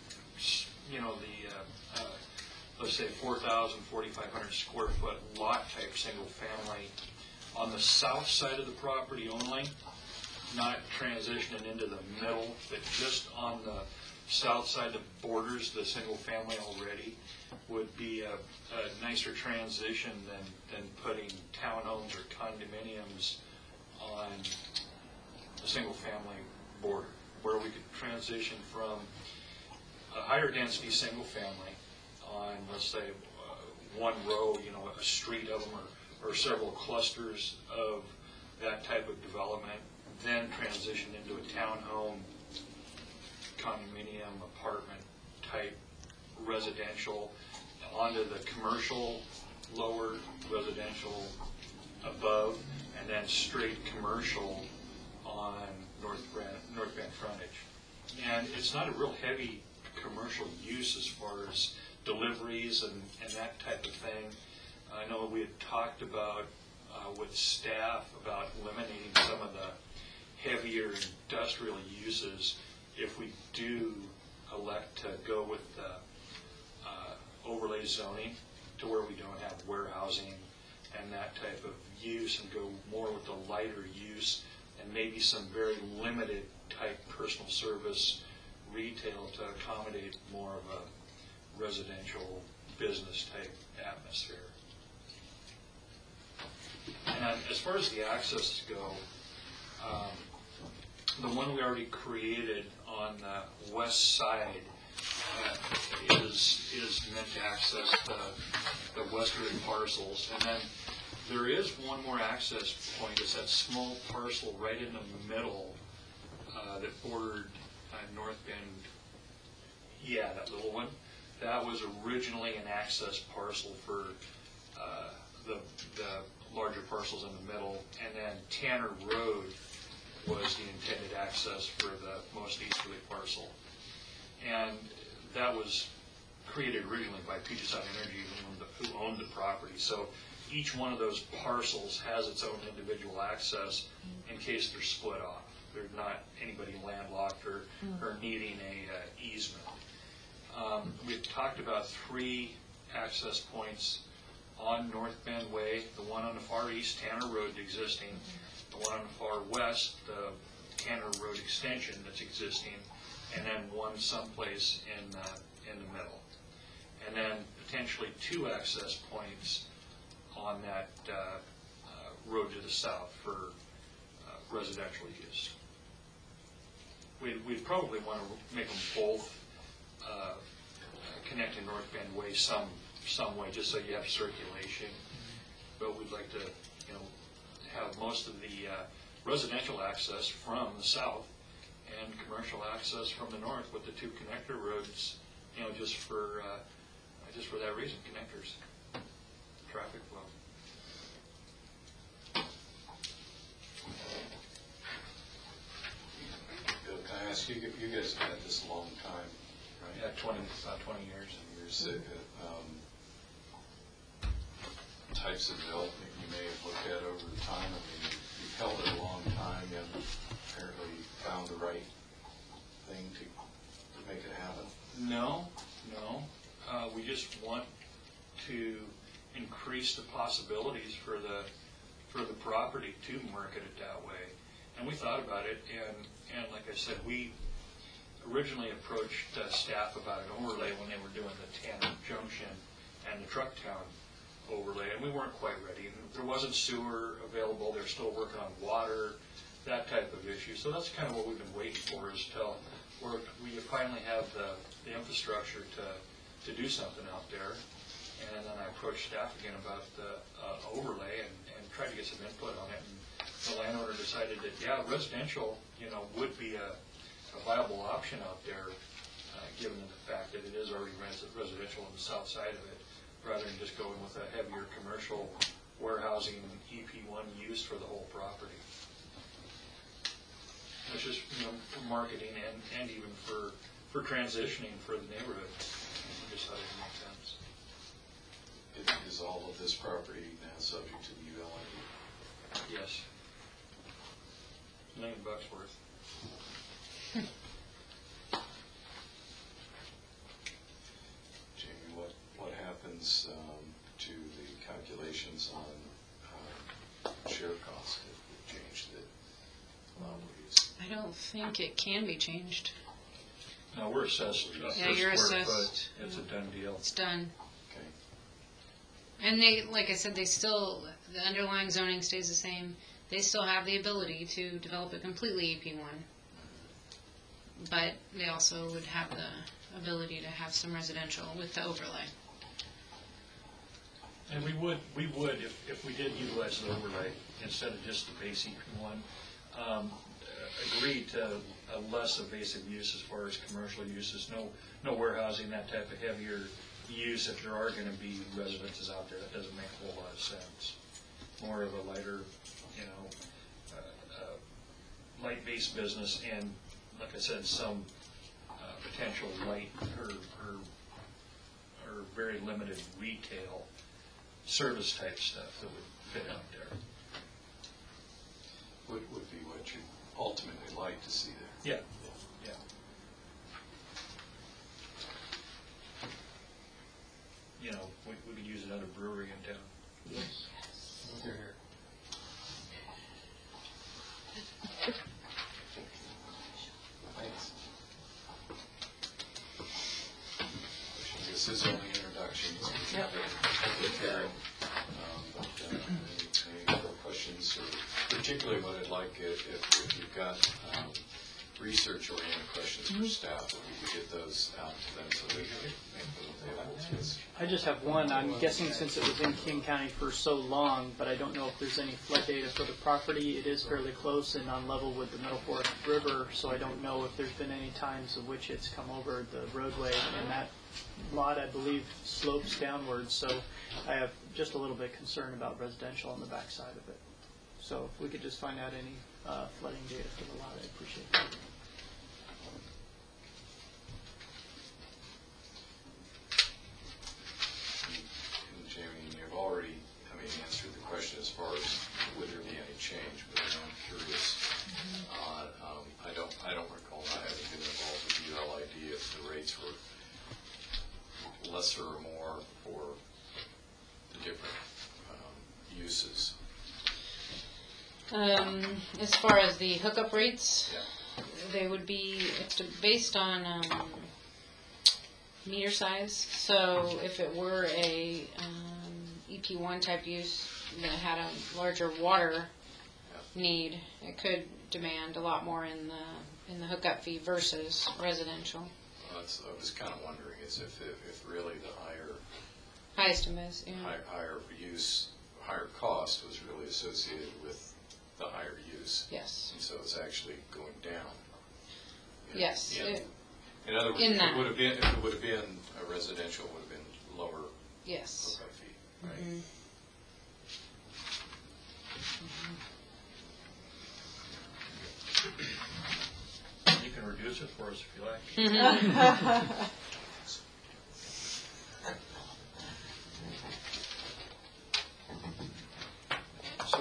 let's say 4,000, 4,500 square foot lot type single family on the south side of the property only, not transitioning into the middle, but just on the south side that borders the single family already, would be a nicer transition than putting townhomes or condominiums on a single family border, where we could transition from a higher density single family on, let's say, one row, a street of them, or several clusters of that type of development, then transition into a townhome, condominium, apartment type residential, onto the commercial lower, residential above, and then straight commercial on North Bend frontage. And it's not a real heavy commercial use as far as deliveries and that type of thing. I know we had talked about with staff about eliminating some of the heavier industrial uses if we do elect to go with the overlay zoning to where we don't have warehousing and that type of use, and go more with the lighter use and maybe some very limited type personal service retail to accommodate more of a residential business type atmosphere. And as far as the access go, the one we already created on the west side is meant to access the westerly parcels. And then there is one more access point. It's that small parcel right in the middle that bordered North Bend. Yeah, that little one. That was originally an access parcel for the larger parcels in the middle. And then Tanner Road was the intended access for the most easterly parcel. And that was created originally by Puget Sound Energy, who owned the property. So each one of those parcels has its own individual access in case they're split off. There's not anybody landlocked or needing a easement. We've talked about 3 access points on North Bend Way, the one on the far east, Tanner Road existing, the one on the far west, the Tanner Road extension that's existing, and then one someplace in the middle. And then potentially 2 access points on that road to the south for residential use. We'd probably want to make them both connect to North Bend Way some way, just so you have circulation. But we'd like to, have most of the residential access from the south and commercial access from the north, with the 2 connector roads, just for that reason, connectors, traffic flow. Bill, can I ask you, you guys have had this a long time, right? Yeah, about 20 years. Years. types of development you may have looked at over the time? I mean, you've held it a long time, and apparently found the right thing to make it happen. No. We just want to increase the possibilities for the property to market it that way. And we thought about it, and like I said, we originally approached staff about an overlay when they were doing the Tanner Junction and the Truck Town overlay, and we weren't quite ready. And there wasn't sewer available. They're still working on water, that type of issue. So that's kind of what we've been waiting for, is till we finally have the infrastructure to do something out there. And then I approached staff again about the overlay and tried to get some input on it. And the landowner decided that, yeah, residential, would be a viable option out there, given the fact that it is already residential on the south side of it, rather than just going with a heavier commercial warehousing EP1 use for the whole property. It's just, for marketing and even for transitioning for the neighborhood. We just thought it made sense. Is all of this property now subject to the ULID? Yes. $1 million worth. Jamie, what happens to the calculations on share cost if we change the allowable use? I don't think it can be changed. No, we're assessed. Yeah, you're per square assessed. foot. It's a done deal. It's done. Okay. And they, like I said, the underlying zoning stays the same. They still have the ability to develop it completely EP1. But they also would have the ability to have some residential with the overlay. And we would, if we did utilize the overlay instead of just the base EP1, agree to a less evasive use as far as commercial uses, no warehousing, that type of heavier use. If there are going to be residences out there, that doesn't make a whole lot of sense. More of a lighter, light-based business, and like I said, some potential light or very limited retail service type stuff that would fit out there. Would be what you ultimately like to see there. Yeah. We could use another brewery in town. Yes. You're here. Thanks. This is only introductions. Yep. Any other questions, or particularly what I'd like if you've got research-oriented questions for staff, if we could get those out to them so they can make them available to us. I just have one. I'm guessing since it was in King County for so long, but I don't know if there's any flood data for the property. It is fairly close and on level with the Middle Fork River, so I don't know if there's been any times of which it's come over the roadway. And that lot, I believe, slopes downwards, so I have just a little bit concern about residential on the backside of it. So if we could just find out any flooding data for the lot, I'd appreciate that. And Jamie, you've already, answered the question as far as would there be any change, but I'm curious. I don't recall not having been involved with ULID if the rates were lesser or more for the different uses. As far as the hookup rates, Yeah. they would be, it's based on meter size. So if it were a EP1 type use that had a larger water need, it could demand a lot more in the hookup fee versus residential. I was kind of wondering is if really the Highest and best, yeah. higher use, higher cost was really associated with the higher use. Yes. And so it's actually going down. Yes. In other words, in if that. it would have been a residential, it would have been lower Yes. hookup fee, right? Mhm. You can reduce it for us if you like.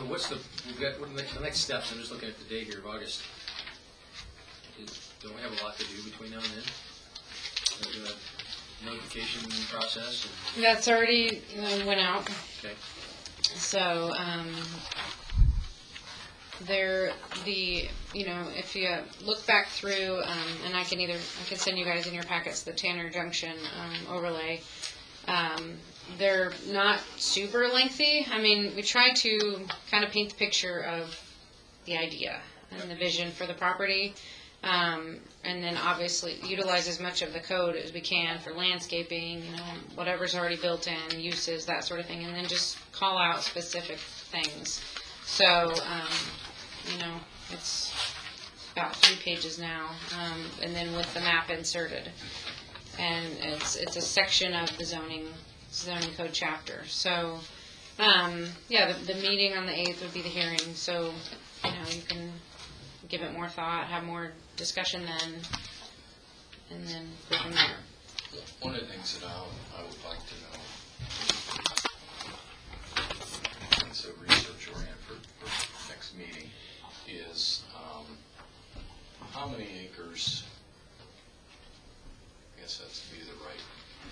what's we've got, what are the next steps? I'm just looking at the date here of August. Don't we have a lot to do between now and then? The notification process? That's already went out. Okay. So, if you look back through, and I can send you guys in your packets the Tanner Junction overlay. They're not super lengthy. I mean, we try to kind of paint the picture of the idea and the vision for the property. And then obviously utilize as much of the code as we can for landscaping, whatever's already built in, uses, that sort of thing, and then just call out specific things. So, it's about 3 pages now, and then with the map inserted. And it's a section of the zoning code chapter. So, the meeting on the 8th would be the hearing, so, you can give it more thought, have more discussion then, and then go from there. One of the things that I would like to know, it's a research orient for next meeting, is how many acres, I guess that's to be the right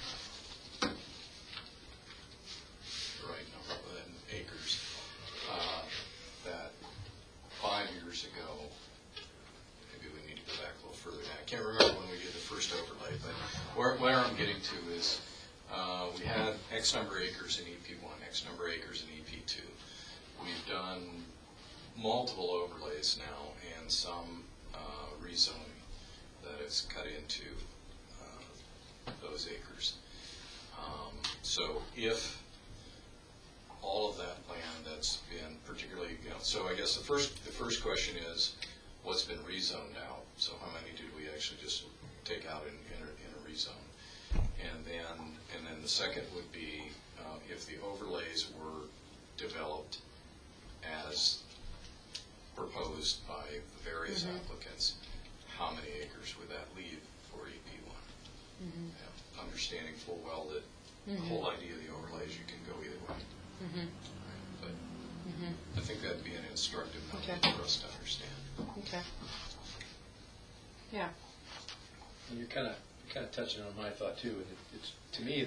number of acres, that 5 years ago, maybe we need to go back a little further now. I can't remember when we did the first overlay, but where I'm getting to is we had X number of acres in EP1, X number of acres in EP2. We've done multiple overlays now and some rezoning that has cut into those acres. So if all of that land that's been particularly, so I guess the first question is, what's been rezoned out? So how many did we actually just take out in a rezone? And then the second would be, if the overlays were developed as proposed by the various applicants, how many acres would that leave for EP1? Understanding full well that the whole idea of the overlays, you can go either way. But I think that'd be an instructive number for us to understand. Okay. Yeah. And you're kind of touching on my thought too. It's to me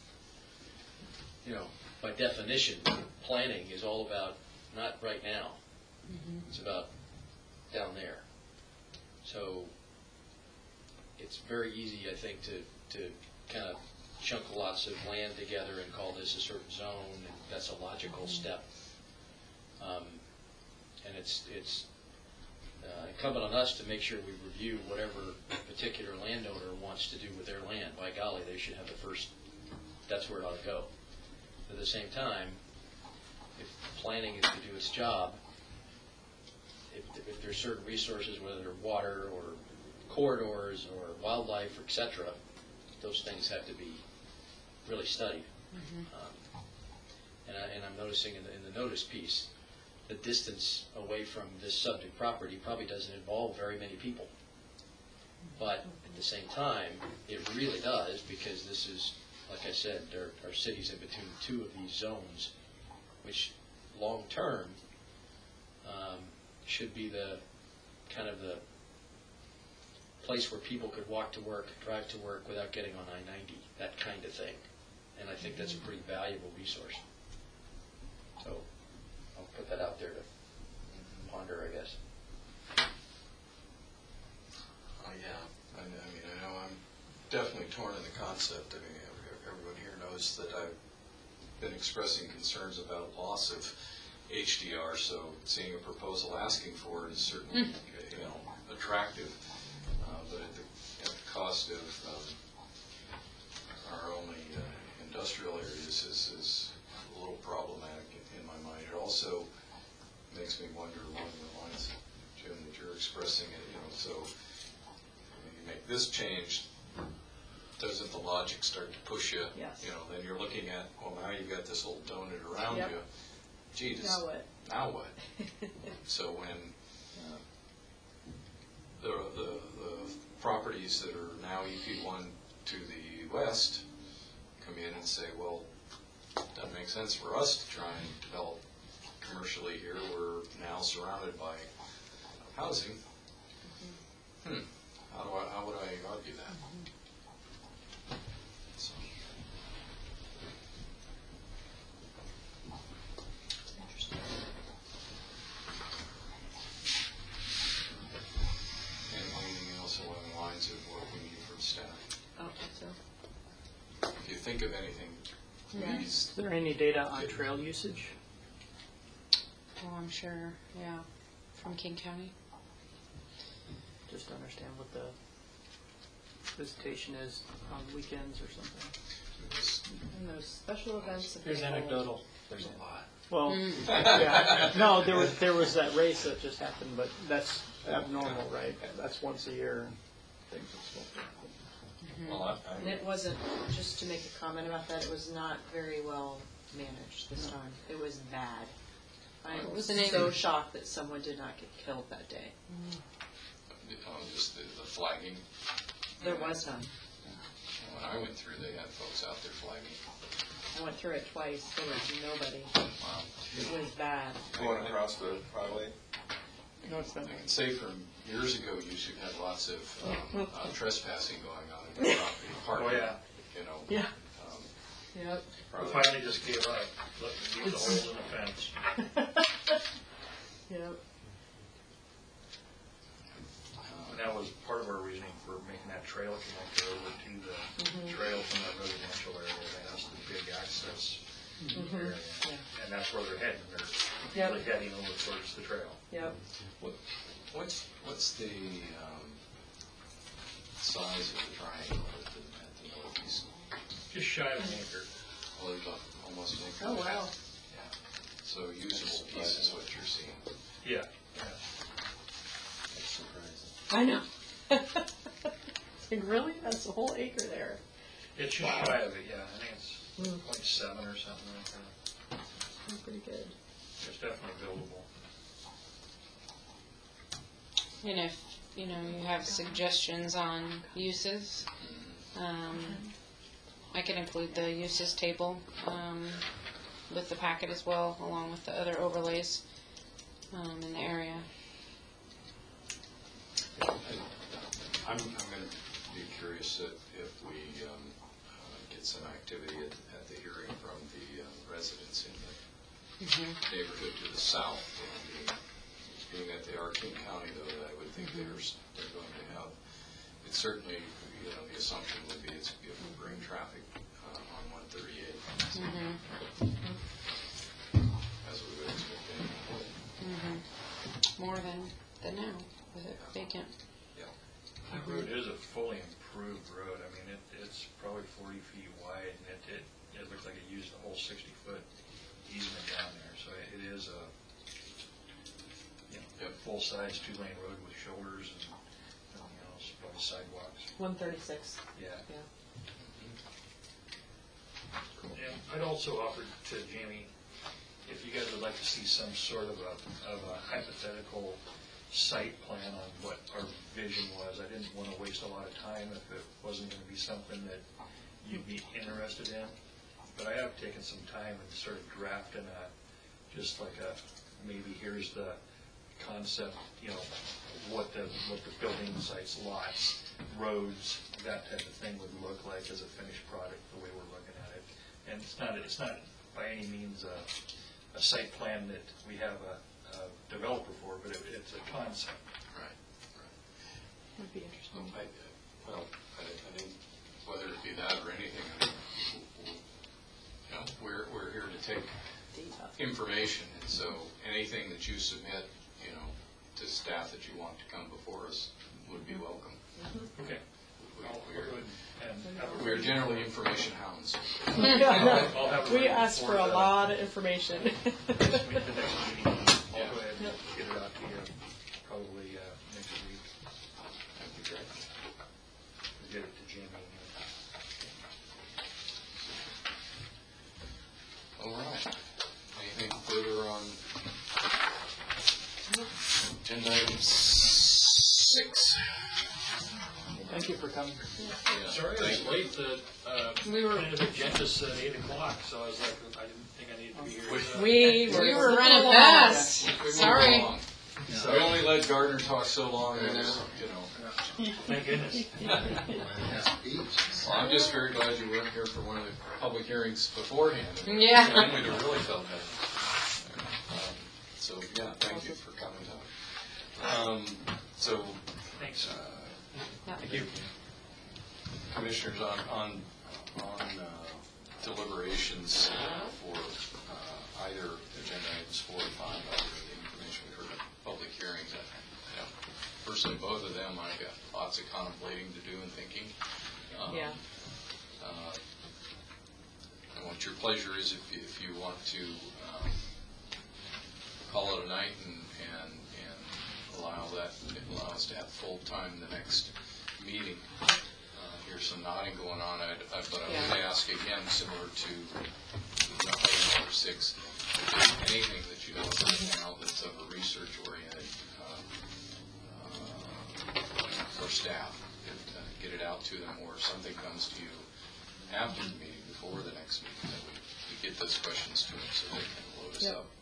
by definition, planning is all about not right now. It's about down there. So it's very easy, I think, to kind of chunk lots of land together and call this a certain zone, and that's a logical step. And it's incumbent on us to make sure we review whatever a particular landowner wants to do with their land. By golly, they should have the first, that's where it ought to go. At the same time, if planning is to do its job, if there's certain resources, whether they're water or corridors or wildlife, et cetera, those things have to be really studied. And I'm noticing in the notice piece, the distance away from this subject property probably doesn't involve very many people. But at the same time, it really does, because this is, like I said, there are cities in between 2 of these zones, which long term should be the kind of the place where people could walk to work, drive to work without getting on I-90, that kind of thing. And I think that's a pretty valuable resource. So I'll put that out there to ponder, I guess. I know I'm definitely torn in the concept. I mean, everyone here knows that I've been expressing concerns about loss of HDR, so seeing a proposal asking for it is certainly, attractive, but at the cost of our only industrial areas is a little problematic in my mind. It also makes me wonder along the lines, Jim, that you're expressing it, so when you make this change, doesn't the logic start to push you? Yes. Then you're looking at, well, now you've got this whole donut around Yep. you. Gee, Now what? So when the properties that are now EP1 to the west come in and say, well, that makes sense for us to try and develop commercially here. We're now surrounded by housing. How would I argue that? So. Anything else along the lines of what we need from staff? Oh, so. If you think of anything, please. Is there any data on trail usage? Oh, I'm sure, yeah, from King County. Just to understand what the visitation is on weekends or something. And those special events. There's anecdotal. There's a lot. Well, yeah, no, there was that race that just happened, but that's abnormal, right? That's once a year and things are supposed to happen. Well, And it wasn't, just to make a comment about that, it was not very well managed this time. It was bad. I What was was the name? so shocked that someone did not get killed that day. Just the flagging. There was none. When I went through, they had folks out there flagging. I went through it twice. There was nobody. Wow. It was bad. Going across the highway. No, it's not. I can say from years ago, you should have lots of trespassing going on in the property. Oh, yeah. You know. Yeah. um, Yep. We finally just gave up, looking at the holes in the fence. Yep. And that was part of our reasoning for making that trail connector over to the trail from that residential area. That's the big access area. Yeah. And that's where they're heading. They're Yep. really heading over towards the trail. Yep. What's the size of the triangle at the northeast? Just shy of an acre. Well, there's almost an acre. Oh, and a wow. half. Yeah. So usable piece is what you're seeing. Yeah. That's surprising. I know. Like, really? That's a whole acre there. It's just shy of it, yeah. I think it's 0.7 or something like that. That's pretty good. It's definitely buildable. And if, you have suggestions on uses, I can include the uses table with the packet as well, along with the other overlays in the area. I'm going to be curious if we get some activity at the hearing from the residents in the neighborhood to the south. And being that they are King County, though, I would think they're going to have, it's certainly, the assumption would be it will bring traffic on 138. As we would expect anyway. More than now, with it vacant. That road is a fully improved road. I mean, it's probably 40 feet wide, and it looks like it used the whole 60-foot easement down there. So it is a full-size 2-lane road with shoulders and everything else, probably sidewalks. 136. Yeah. Yeah. And I'd also offer to Jamie, if you guys would like to see some sort of a hypothetical site plan on what our vision was. I didn't want to waste a lot of time if it wasn't going to be something that you'd be interested in. But I have taken some time and sort of drafting maybe here's the concept, what the building sites, lots, roads, that type of thing would look like as a finished product, the way we're looking at it. And it's not by any means a site plan that we have a developer for, but it's a concept. Right. That'd be interesting. I think whether it be that or anything, we're here to take information, and so anything that you submit, to staff that you want to come before us would be welcome. Okay. We're generally information hounds. I'll have We asked for a lot of information. The next meeting, I'll go ahead and get it out to you probably next week. That'd be great. We'll get it to Jamie. All right. Anything further on agenda item 6? Thank you for coming. Yeah, Sorry, thank it's you. late. We were in the agenda's at 8 o'clock, so I was like, I didn't think I needed to be here. We were running fast. We moved Sorry. along. We only let Gardner talk so long, and, Thank goodness. Well, I'm just very glad you weren't here for one of the public hearings beforehand. Yeah. Then we'd have really felt better. So, yeah, thank you for coming down. So, Thanks. thank you. Commissioners, on deliberations for either agenda items 4 and 5, either the information we heard at public hearings, personally, both of them, I've got lots of contemplating to do and thinking. Yeah. And what your pleasure is, if you want to call it a night and allow us to have full time the next meeting. Here's some nodding going on, but I would ask again, similar to item number 6, if there's anything that you know right now that's of a research oriented for staff, get it out to them, or if something comes to you after the meeting, before the next meeting, that we get those questions to them so they can load us up.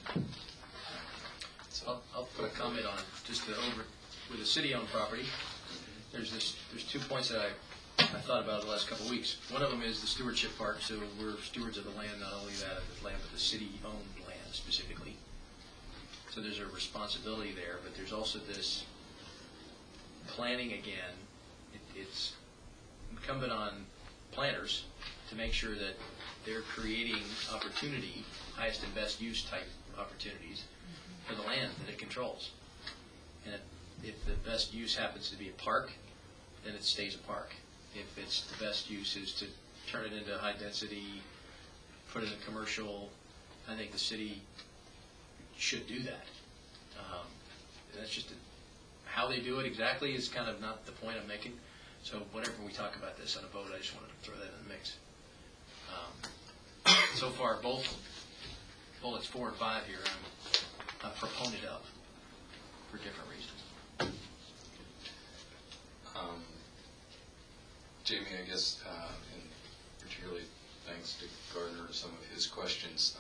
So, I'll put a comment on just over with the city-owned property. There's 2 points that I thought about the last couple of weeks. One of them is the stewardship part. So we're stewards of the land, not only that of the land, but the city-owned land specifically. So there's a responsibility there, but there's also this planning again. It's incumbent on planners to make sure that they're creating opportunity, highest and best use type opportunities for the land that it controls. And if the best use happens to be a park, then it stays a park. If it's the best use is to turn it into high density, put it in commercial, I think the city should do that. That's just how they do it exactly is kind of not the point I'm making. So whenever we talk about this on a vote, I just wanted to throw that in the mix. So far, both bullets 4 and 5 here, I'm a proponent of for different reasons. Jamie, I guess, and particularly thanks to Gardner and some of his questions,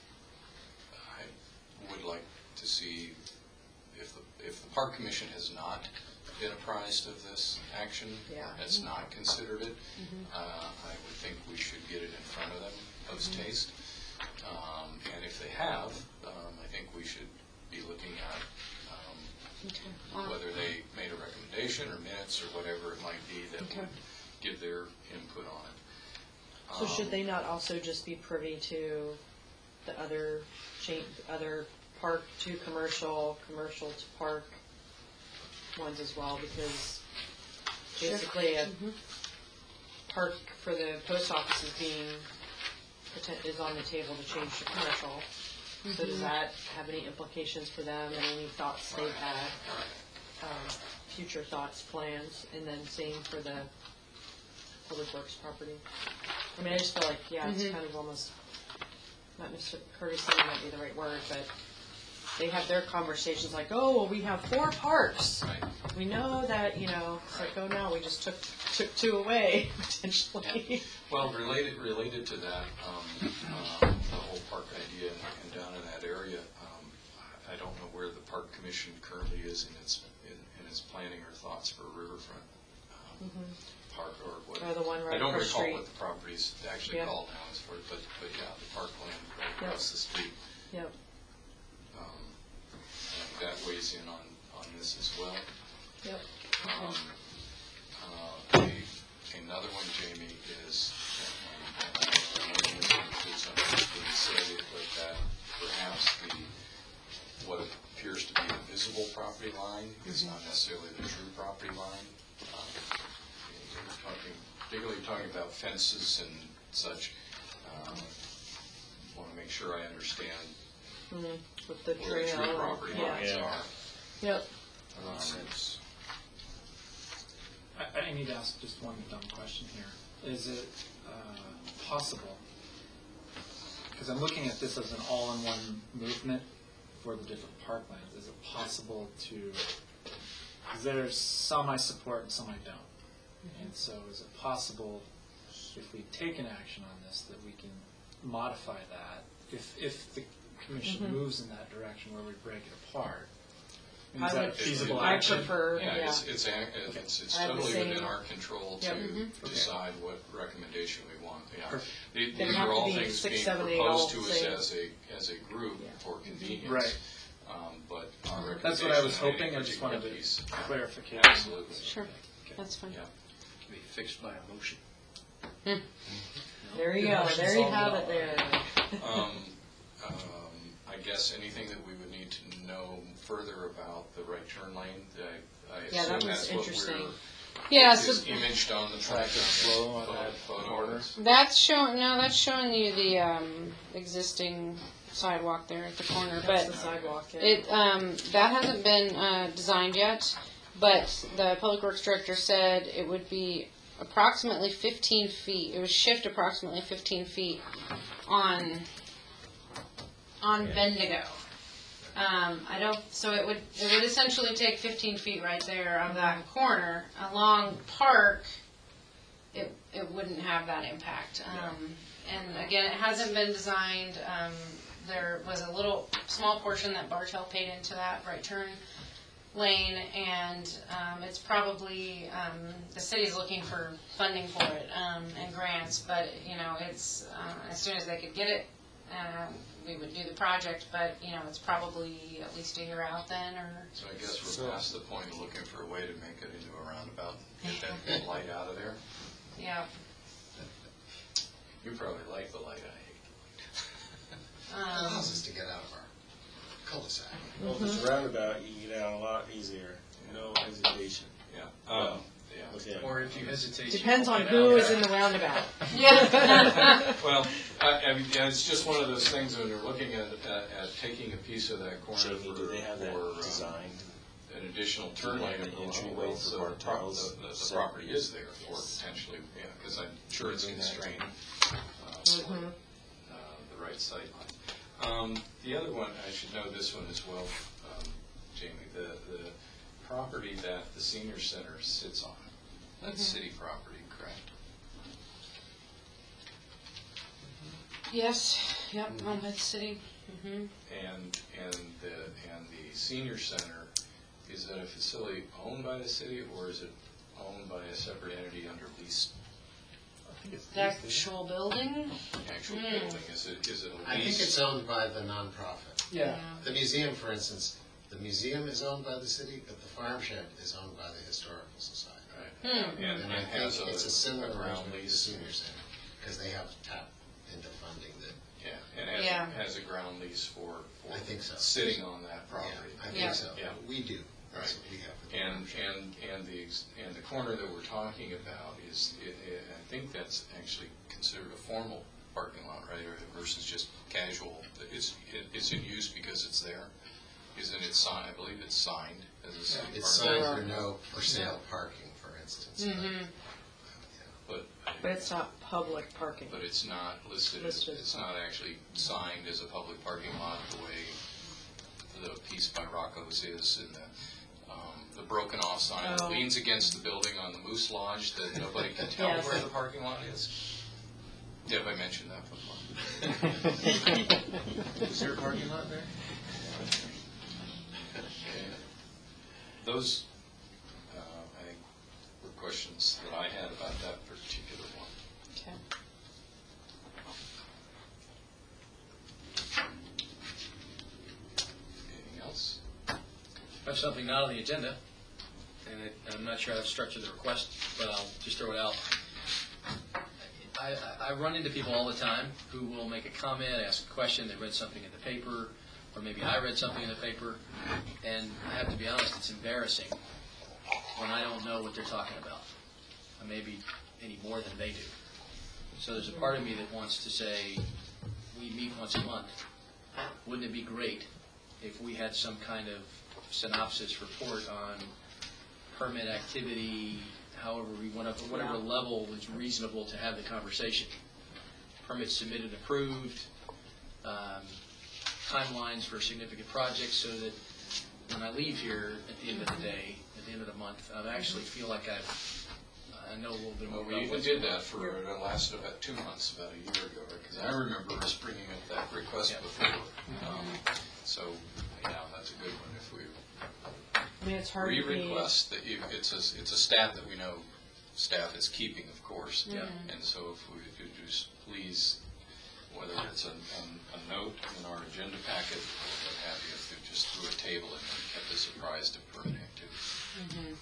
I would like to see if the Park Commission has not been apprised of this action, has not considered it, I would think we should get it in front of them, post-haste. And if they have, I think we should be looking at whether they made a recommendation or minutes or whatever it might be that would give their input on it. So should they not also just be privy to the other park to commercial, commercial to park ones as well? Because basically a park for the post office is on the table to change to commercial. So does that have any implications for them and any thoughts they've had, future thoughts, plans, and then same for the public works property? I mean, I just feel like, it's kind of almost, not necessarily courtesy might be the right word, but they have their conversations like, oh, well, we have 4 parks. Right. We know that, it's like, oh no, we just took 2 away, potentially. Yeah. Well, related to that, the whole park idea and down in that area, I don't know where the Park Commission currently is in its planning or thoughts for a riverfront park or what. Or the one right I don't across recall the what the property's actually called now, as far, but yeah, the parkland right across the street. Yep. That weighs in on this as well. Yep. Another one, Jamie, is say that perhaps what appears to be a visible property line is not necessarily the true property line. Particularly talking about fences and such. Want to make sure I understand With the where the true trail. property lines are. Yep. I need to ask just one dumb question here. Is it possible, because I'm looking at this as an all-in-one movement for the different parklands, is it possible to, because there's some I support and some I don't. And so is it possible, if we take an action on this, that we can modify that? If the commission moves in that direction where we break it apart? Is I that would- feasible I action? prefer, Yeah, yeah. it's I have the totally same- within our control Yep. to decide what recommendation we want, yeah. Perfect. These They are have to all be things 6, being 7, 8 all proposed to same. us as a group for convenience. Right. But our recommendation. That's what I was on any hoping, I just particular wanted piece, clarification. Absolutely. Sure, that's fine. Yeah. Can be fixed by a motion. There you go, there you have it there. I guess anything that we would need to know further about the right turn lane, I Yeah, that assume was that's what interesting. Yeah, is so imaged on the Traffic flow on that photo. corner. that's showing you the existing sidewalk there at the corner, That's but the sidewalk, yeah. it that hasn't been designed yet. But the public works director said it would be approximately 15 feet. It would shift approximately 15 feet on Bendigo. I don't. So it would essentially take 15 feet right there of that corner along Park. It wouldn't have that impact. And again, it hasn't been designed. There was a little small portion that Bartel paid into that right turn lane, and it's probably the city's looking for funding for it and grants. But it's as soon as they could get it, we would do the project. But it's probably at least a year out then, or So I guess we're past the point of looking for a way to make it into a roundabout, get that light out of there. yeah. You probably like the light, I It allows us to get out of our cul-de-sac. Well, if it's a roundabout, you can get out a lot easier, no hesitation. hate. Yeah. Yeah. Okay. Or if you hesitate. you Depends on won't who get is out. in the roundabout. Yeah. Well, I mean, yeah, it's just one of those things when you're looking at taking a piece of that corner Jamie, do they have that for designed? an additional turn lane An approach. entryway Well, for so Bartels the set? property is there for potentially, because I'm sure it's Doing that. constrained for the right sight line. The other one, I should know this one as well, Jamie, the property that the senior center sits on, that's city property, correct? Yes. Yep. Owned by the city. Mm-hmm. And the senior center, is that a facility owned by the city, or is it owned by a separate entity under lease? The actual building. Actual Hmm. building, is it a I think lease? it's owned by the nonprofit. Yeah. The museum, for instance, the museum is owned by the city, but the farm shed is owned by the historical society. Right. Hmm. And And I it has think it's a similar ground arrangement with the lease. senior center, because they have tapped into funding that, Yeah, and Yeah. has a ground lease for I think so. sitting on that yeah, property. I Yeah. think so. Yeah. We do. That's Right. what we have. with the farm shed. And the corner that we're talking about is, I think that's actually considered a formal parking lot, right, or versus just casual. It's in use because it's there. Isn't it signed? I believe it's signed as a city It's parking. signed for no for sale parking, for instance. Mm-hmm. But But it's not public parking. But it's not listed, Listed. it's not actually signed as a public parking lot the way the piece by Rocco's is, and the broken off sign that Oh. leans against the building on the Moose Lodge that nobody can tell Yes. where the parking lot is. Deb, I mentioned that before. Is there a parking lot there? Okay. Those, I think, were questions that I had about that particular one. Okay. Anything else? I have something not on the agenda, and I'm not sure how to structure the request, but I'll just throw it out. I run into people all the time who will make a comment, ask a question, they read something in the paper, or maybe I read something in the paper, and I have to be honest, it's embarrassing when I don't know what they're talking about, or maybe any more than they do. So there's a part of me that wants to say, we meet once a month. Wouldn't it be great if we had some kind of synopsis report on permit activity, however we want to, whatever level is reasonable to have the conversation. Permits submitted, approved, timelines for significant projects, so that when I leave here at the end of the day, at the end of the month, I actually feel like I know a little bit more Well, about we even what's did going on. that for, it lasted about 2 months, about a year ago, because I remember us bringing up that request Yeah. before. So, yeah, that's a good one. If we I mean, it's hard to be. re-request, that it's a stat that we know staff is keeping, of course. Yeah. And so if we could just please, whether it's a note in our agenda packet or what have you, if we just threw a table in and kept us apprised of permit activity.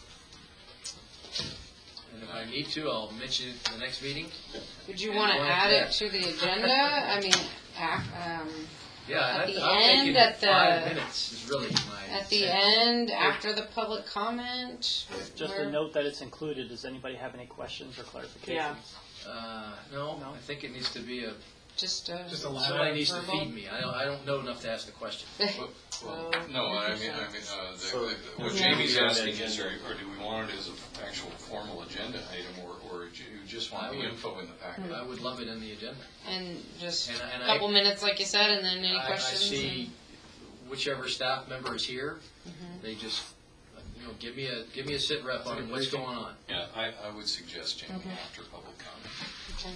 And if I need to, I'll mention it in the next meeting. Would you want to add it to the agenda? I mean, Yeah, At the I'll make end, it at the- 5 minutes is really my. at the sense. end, after the public comment? Just where- a note that it's included. Does anybody have any questions or clarifications? Yeah. No, No? I think it needs to be Just a somebody needs to verbal? feed me. I don't know enough to ask the question. Well, no, I mean, So- what Jamie's asking is, or do we want it as an actual formal agenda item, or do you just want I the would- info in the packet? I would love it in the agenda. And just And a I- couple minutes, like you said, and then any I questions? see whichever staff member is here, they just, give me a sit rep on what's going on. Yeah, I would suggest, Jamie, after public comment. Okay.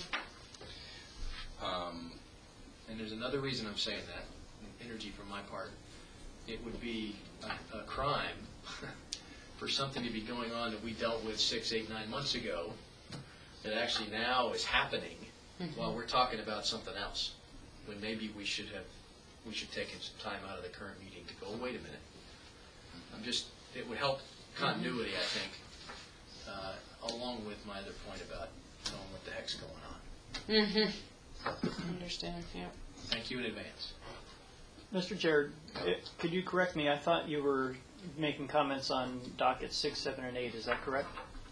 And there's another reason I'm saying that, energy from my part. It would be a crime for something to be going on that we dealt with 6, 8, 9 months ago, that actually now is happening while we're talking about something else, when maybe we should take some time out of the current meeting to go, wait a minute. It would help continuity, I think, along with my other point about knowing what the heck's going on. Understand, yeah. Thank you in advance. Mr. Jared, could you correct me? I thought you were making comments on dockets 6, 7, and 8. Is that correct?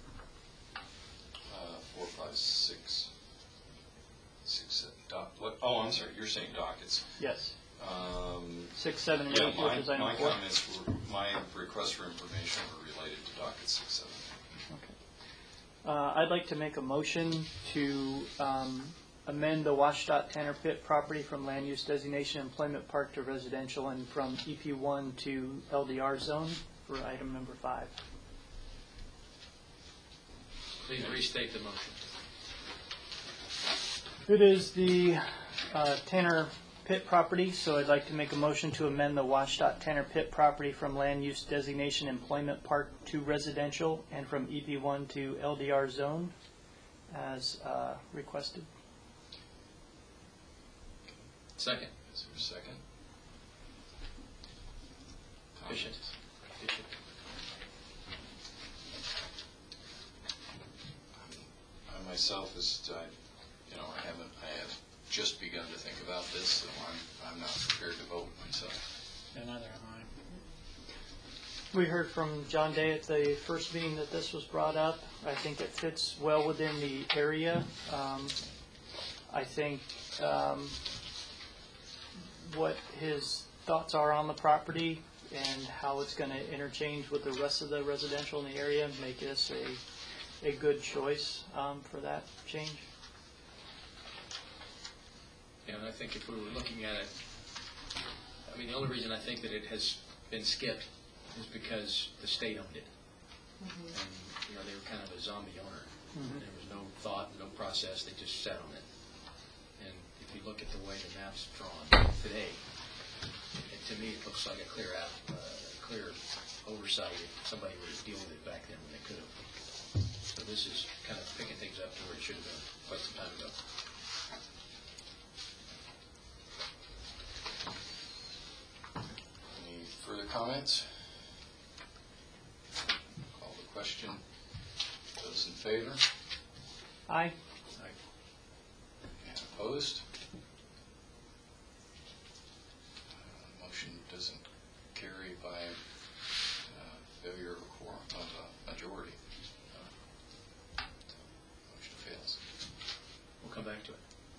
4, 5, 6, 7, what? Oh, I'm sorry, you're saying dockets. Yes. 6, 7, and 8, Yeah, which is item my 4. comments were, my requests for information were related to dockets 6, 7, Okay. I'd like to make a motion to amend the Washtenaw Tanner Pit property from land use designation employment park to residential and from EP1 to LDR zone for item number 5. Please restate the motion. It is the Tanner Pit property, so I'd like to make a motion to amend the Washtenaw Tanner Pit property from land use designation employment park to residential and from EP1 to LDR zone as requested. Second. Is there a second? Efficient. I myself I have just begun to think about this, so I'm not prepared to vote myself. another line. We heard from John Day at the first meeting that this was brought up. I think it fits well within the area. I think what his thoughts are on the property and how it's going to interchange with the rest of the residential in the area make this a good choice for that change. And I think if we were looking at it, the only reason I think that it has been skipped is because the state owned it. And, they were kind of a zombie owner. There was no thought, no process, they just sat on it. And if you look at the way the map's drawn today, to me, it looks like a clear oversight if somebody were to deal with it back then when they could have. So this is kind of picking things up to where it should have been quite some time ago. Any further comments? Call the question. Those in favor? Aye. And opposed? Motion doesn't carry by failure of a quorum of a majority. Motion fails. We'll come back to it.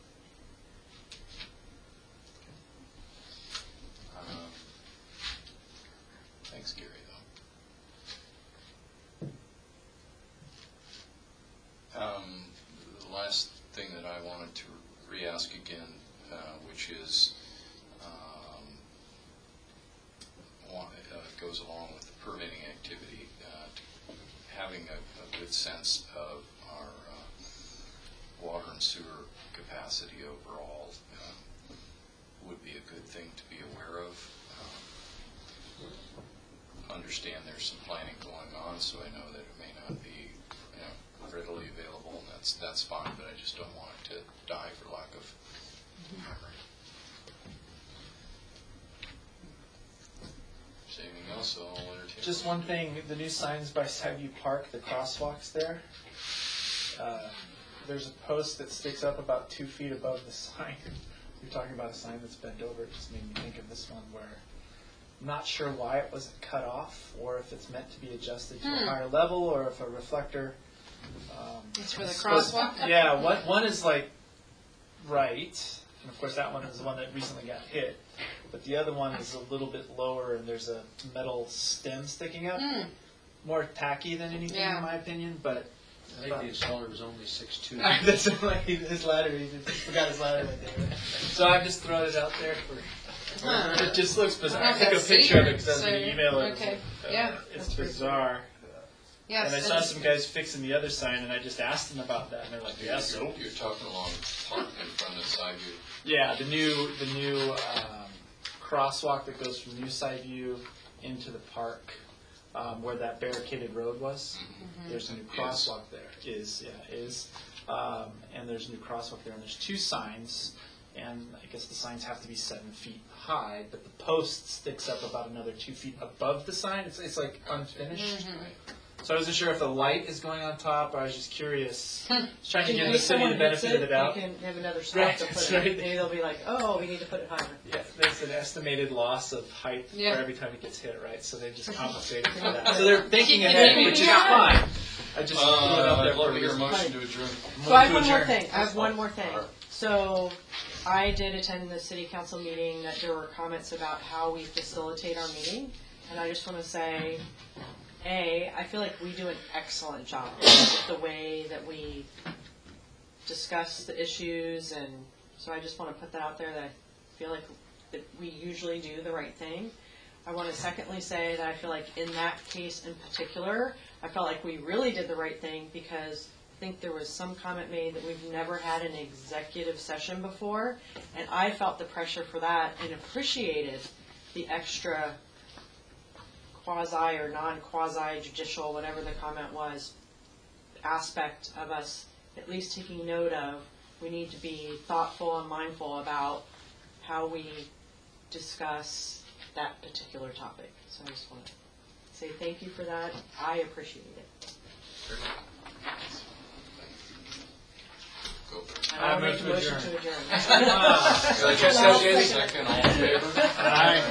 Thanks, Gary, though. The last thing that I wanted to re-ask again, which is, goes along with the permitting activity, having a good sense of our sewer capacity overall would be a good thing to be aware of. Understand there's some planning going on, so I know that it may not be readily available, and that's fine, but I just don't want it to die for lack of memory. Is there anything else? I'll entertain. Just one thing, the new signs by Sideview Park, the crosswalks there. There's a post that sticks up about 2 feet above the sign. You're talking about a sign that's bent over. It just made me think of this one where I'm not sure why it wasn't cut off, or if it's meant to be adjusted to a higher level, or if a reflector. It's for the crosswalk? Yeah, one is like right, and of course that one is the one that recently got hit. But the other one is a little bit lower, and there's a metal stem sticking up. More tacky than anything, Yeah. in my opinion. But I think the installer was only 6'2". that's like his ladder. He just forgot his ladder right there. So I'm just throwing it out there for. It just looks bizarre. I took a picture of it because I was going to email it. Okay. Yeah. It's bizarre. Yes. And I saw some guys fixing the other sign, and I just asked them about that, and they're like, "Yes, You're talking along Park in front of Sideview. yeah." The new crosswalk that goes from New Sideview into the park, where that barricaded road was. There's a new crosswalk there. And there's a new crosswalk there, and there's 2 signs. And I guess the signs have to be 7 feet high, but the post sticks up about another 2 feet above the sign. It's like unfinished. So I wasn't sure if the light is going on top, or I was just curious. Just trying to give the city the benefit of the doubt. You can have another spot Right, to put that's it. right. Maybe they'll be like, oh, we need to put it higher. Yeah, there's an estimated loss of height Yeah. for every time it gets hit, right? So they just compensate for that. So they're thinking ahead, which is fine. I just threw it out there I'd love for to a hear a reason. motion to adjourn. So I have one more thing. I have one more thing. So I did attend the city council meeting that there were comments about how we facilitate our meeting. And I just want to say, I feel like we do an excellent job with the way that we discuss the issues. And so I just want to put that out there that I feel like that we usually do the right thing. I want to secondly say that I feel like in that case in particular, I felt like we really did the right thing because I think there was some comment made that we've never had an executive session before, and I felt the pressure for that and appreciated the extra quasi or non-quasi judicial, whatever the comment was, aspect of us at least taking note of. We need to be thoughtful and mindful about how we discuss that particular topic. So I just want to say thank you for that. I appreciate it. Go for it. And I'll I make a move to motion adjourn. to adjourn. Like I said, Jamie. Second, all in favor? Aye.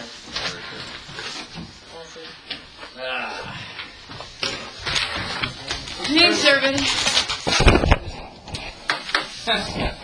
Need service.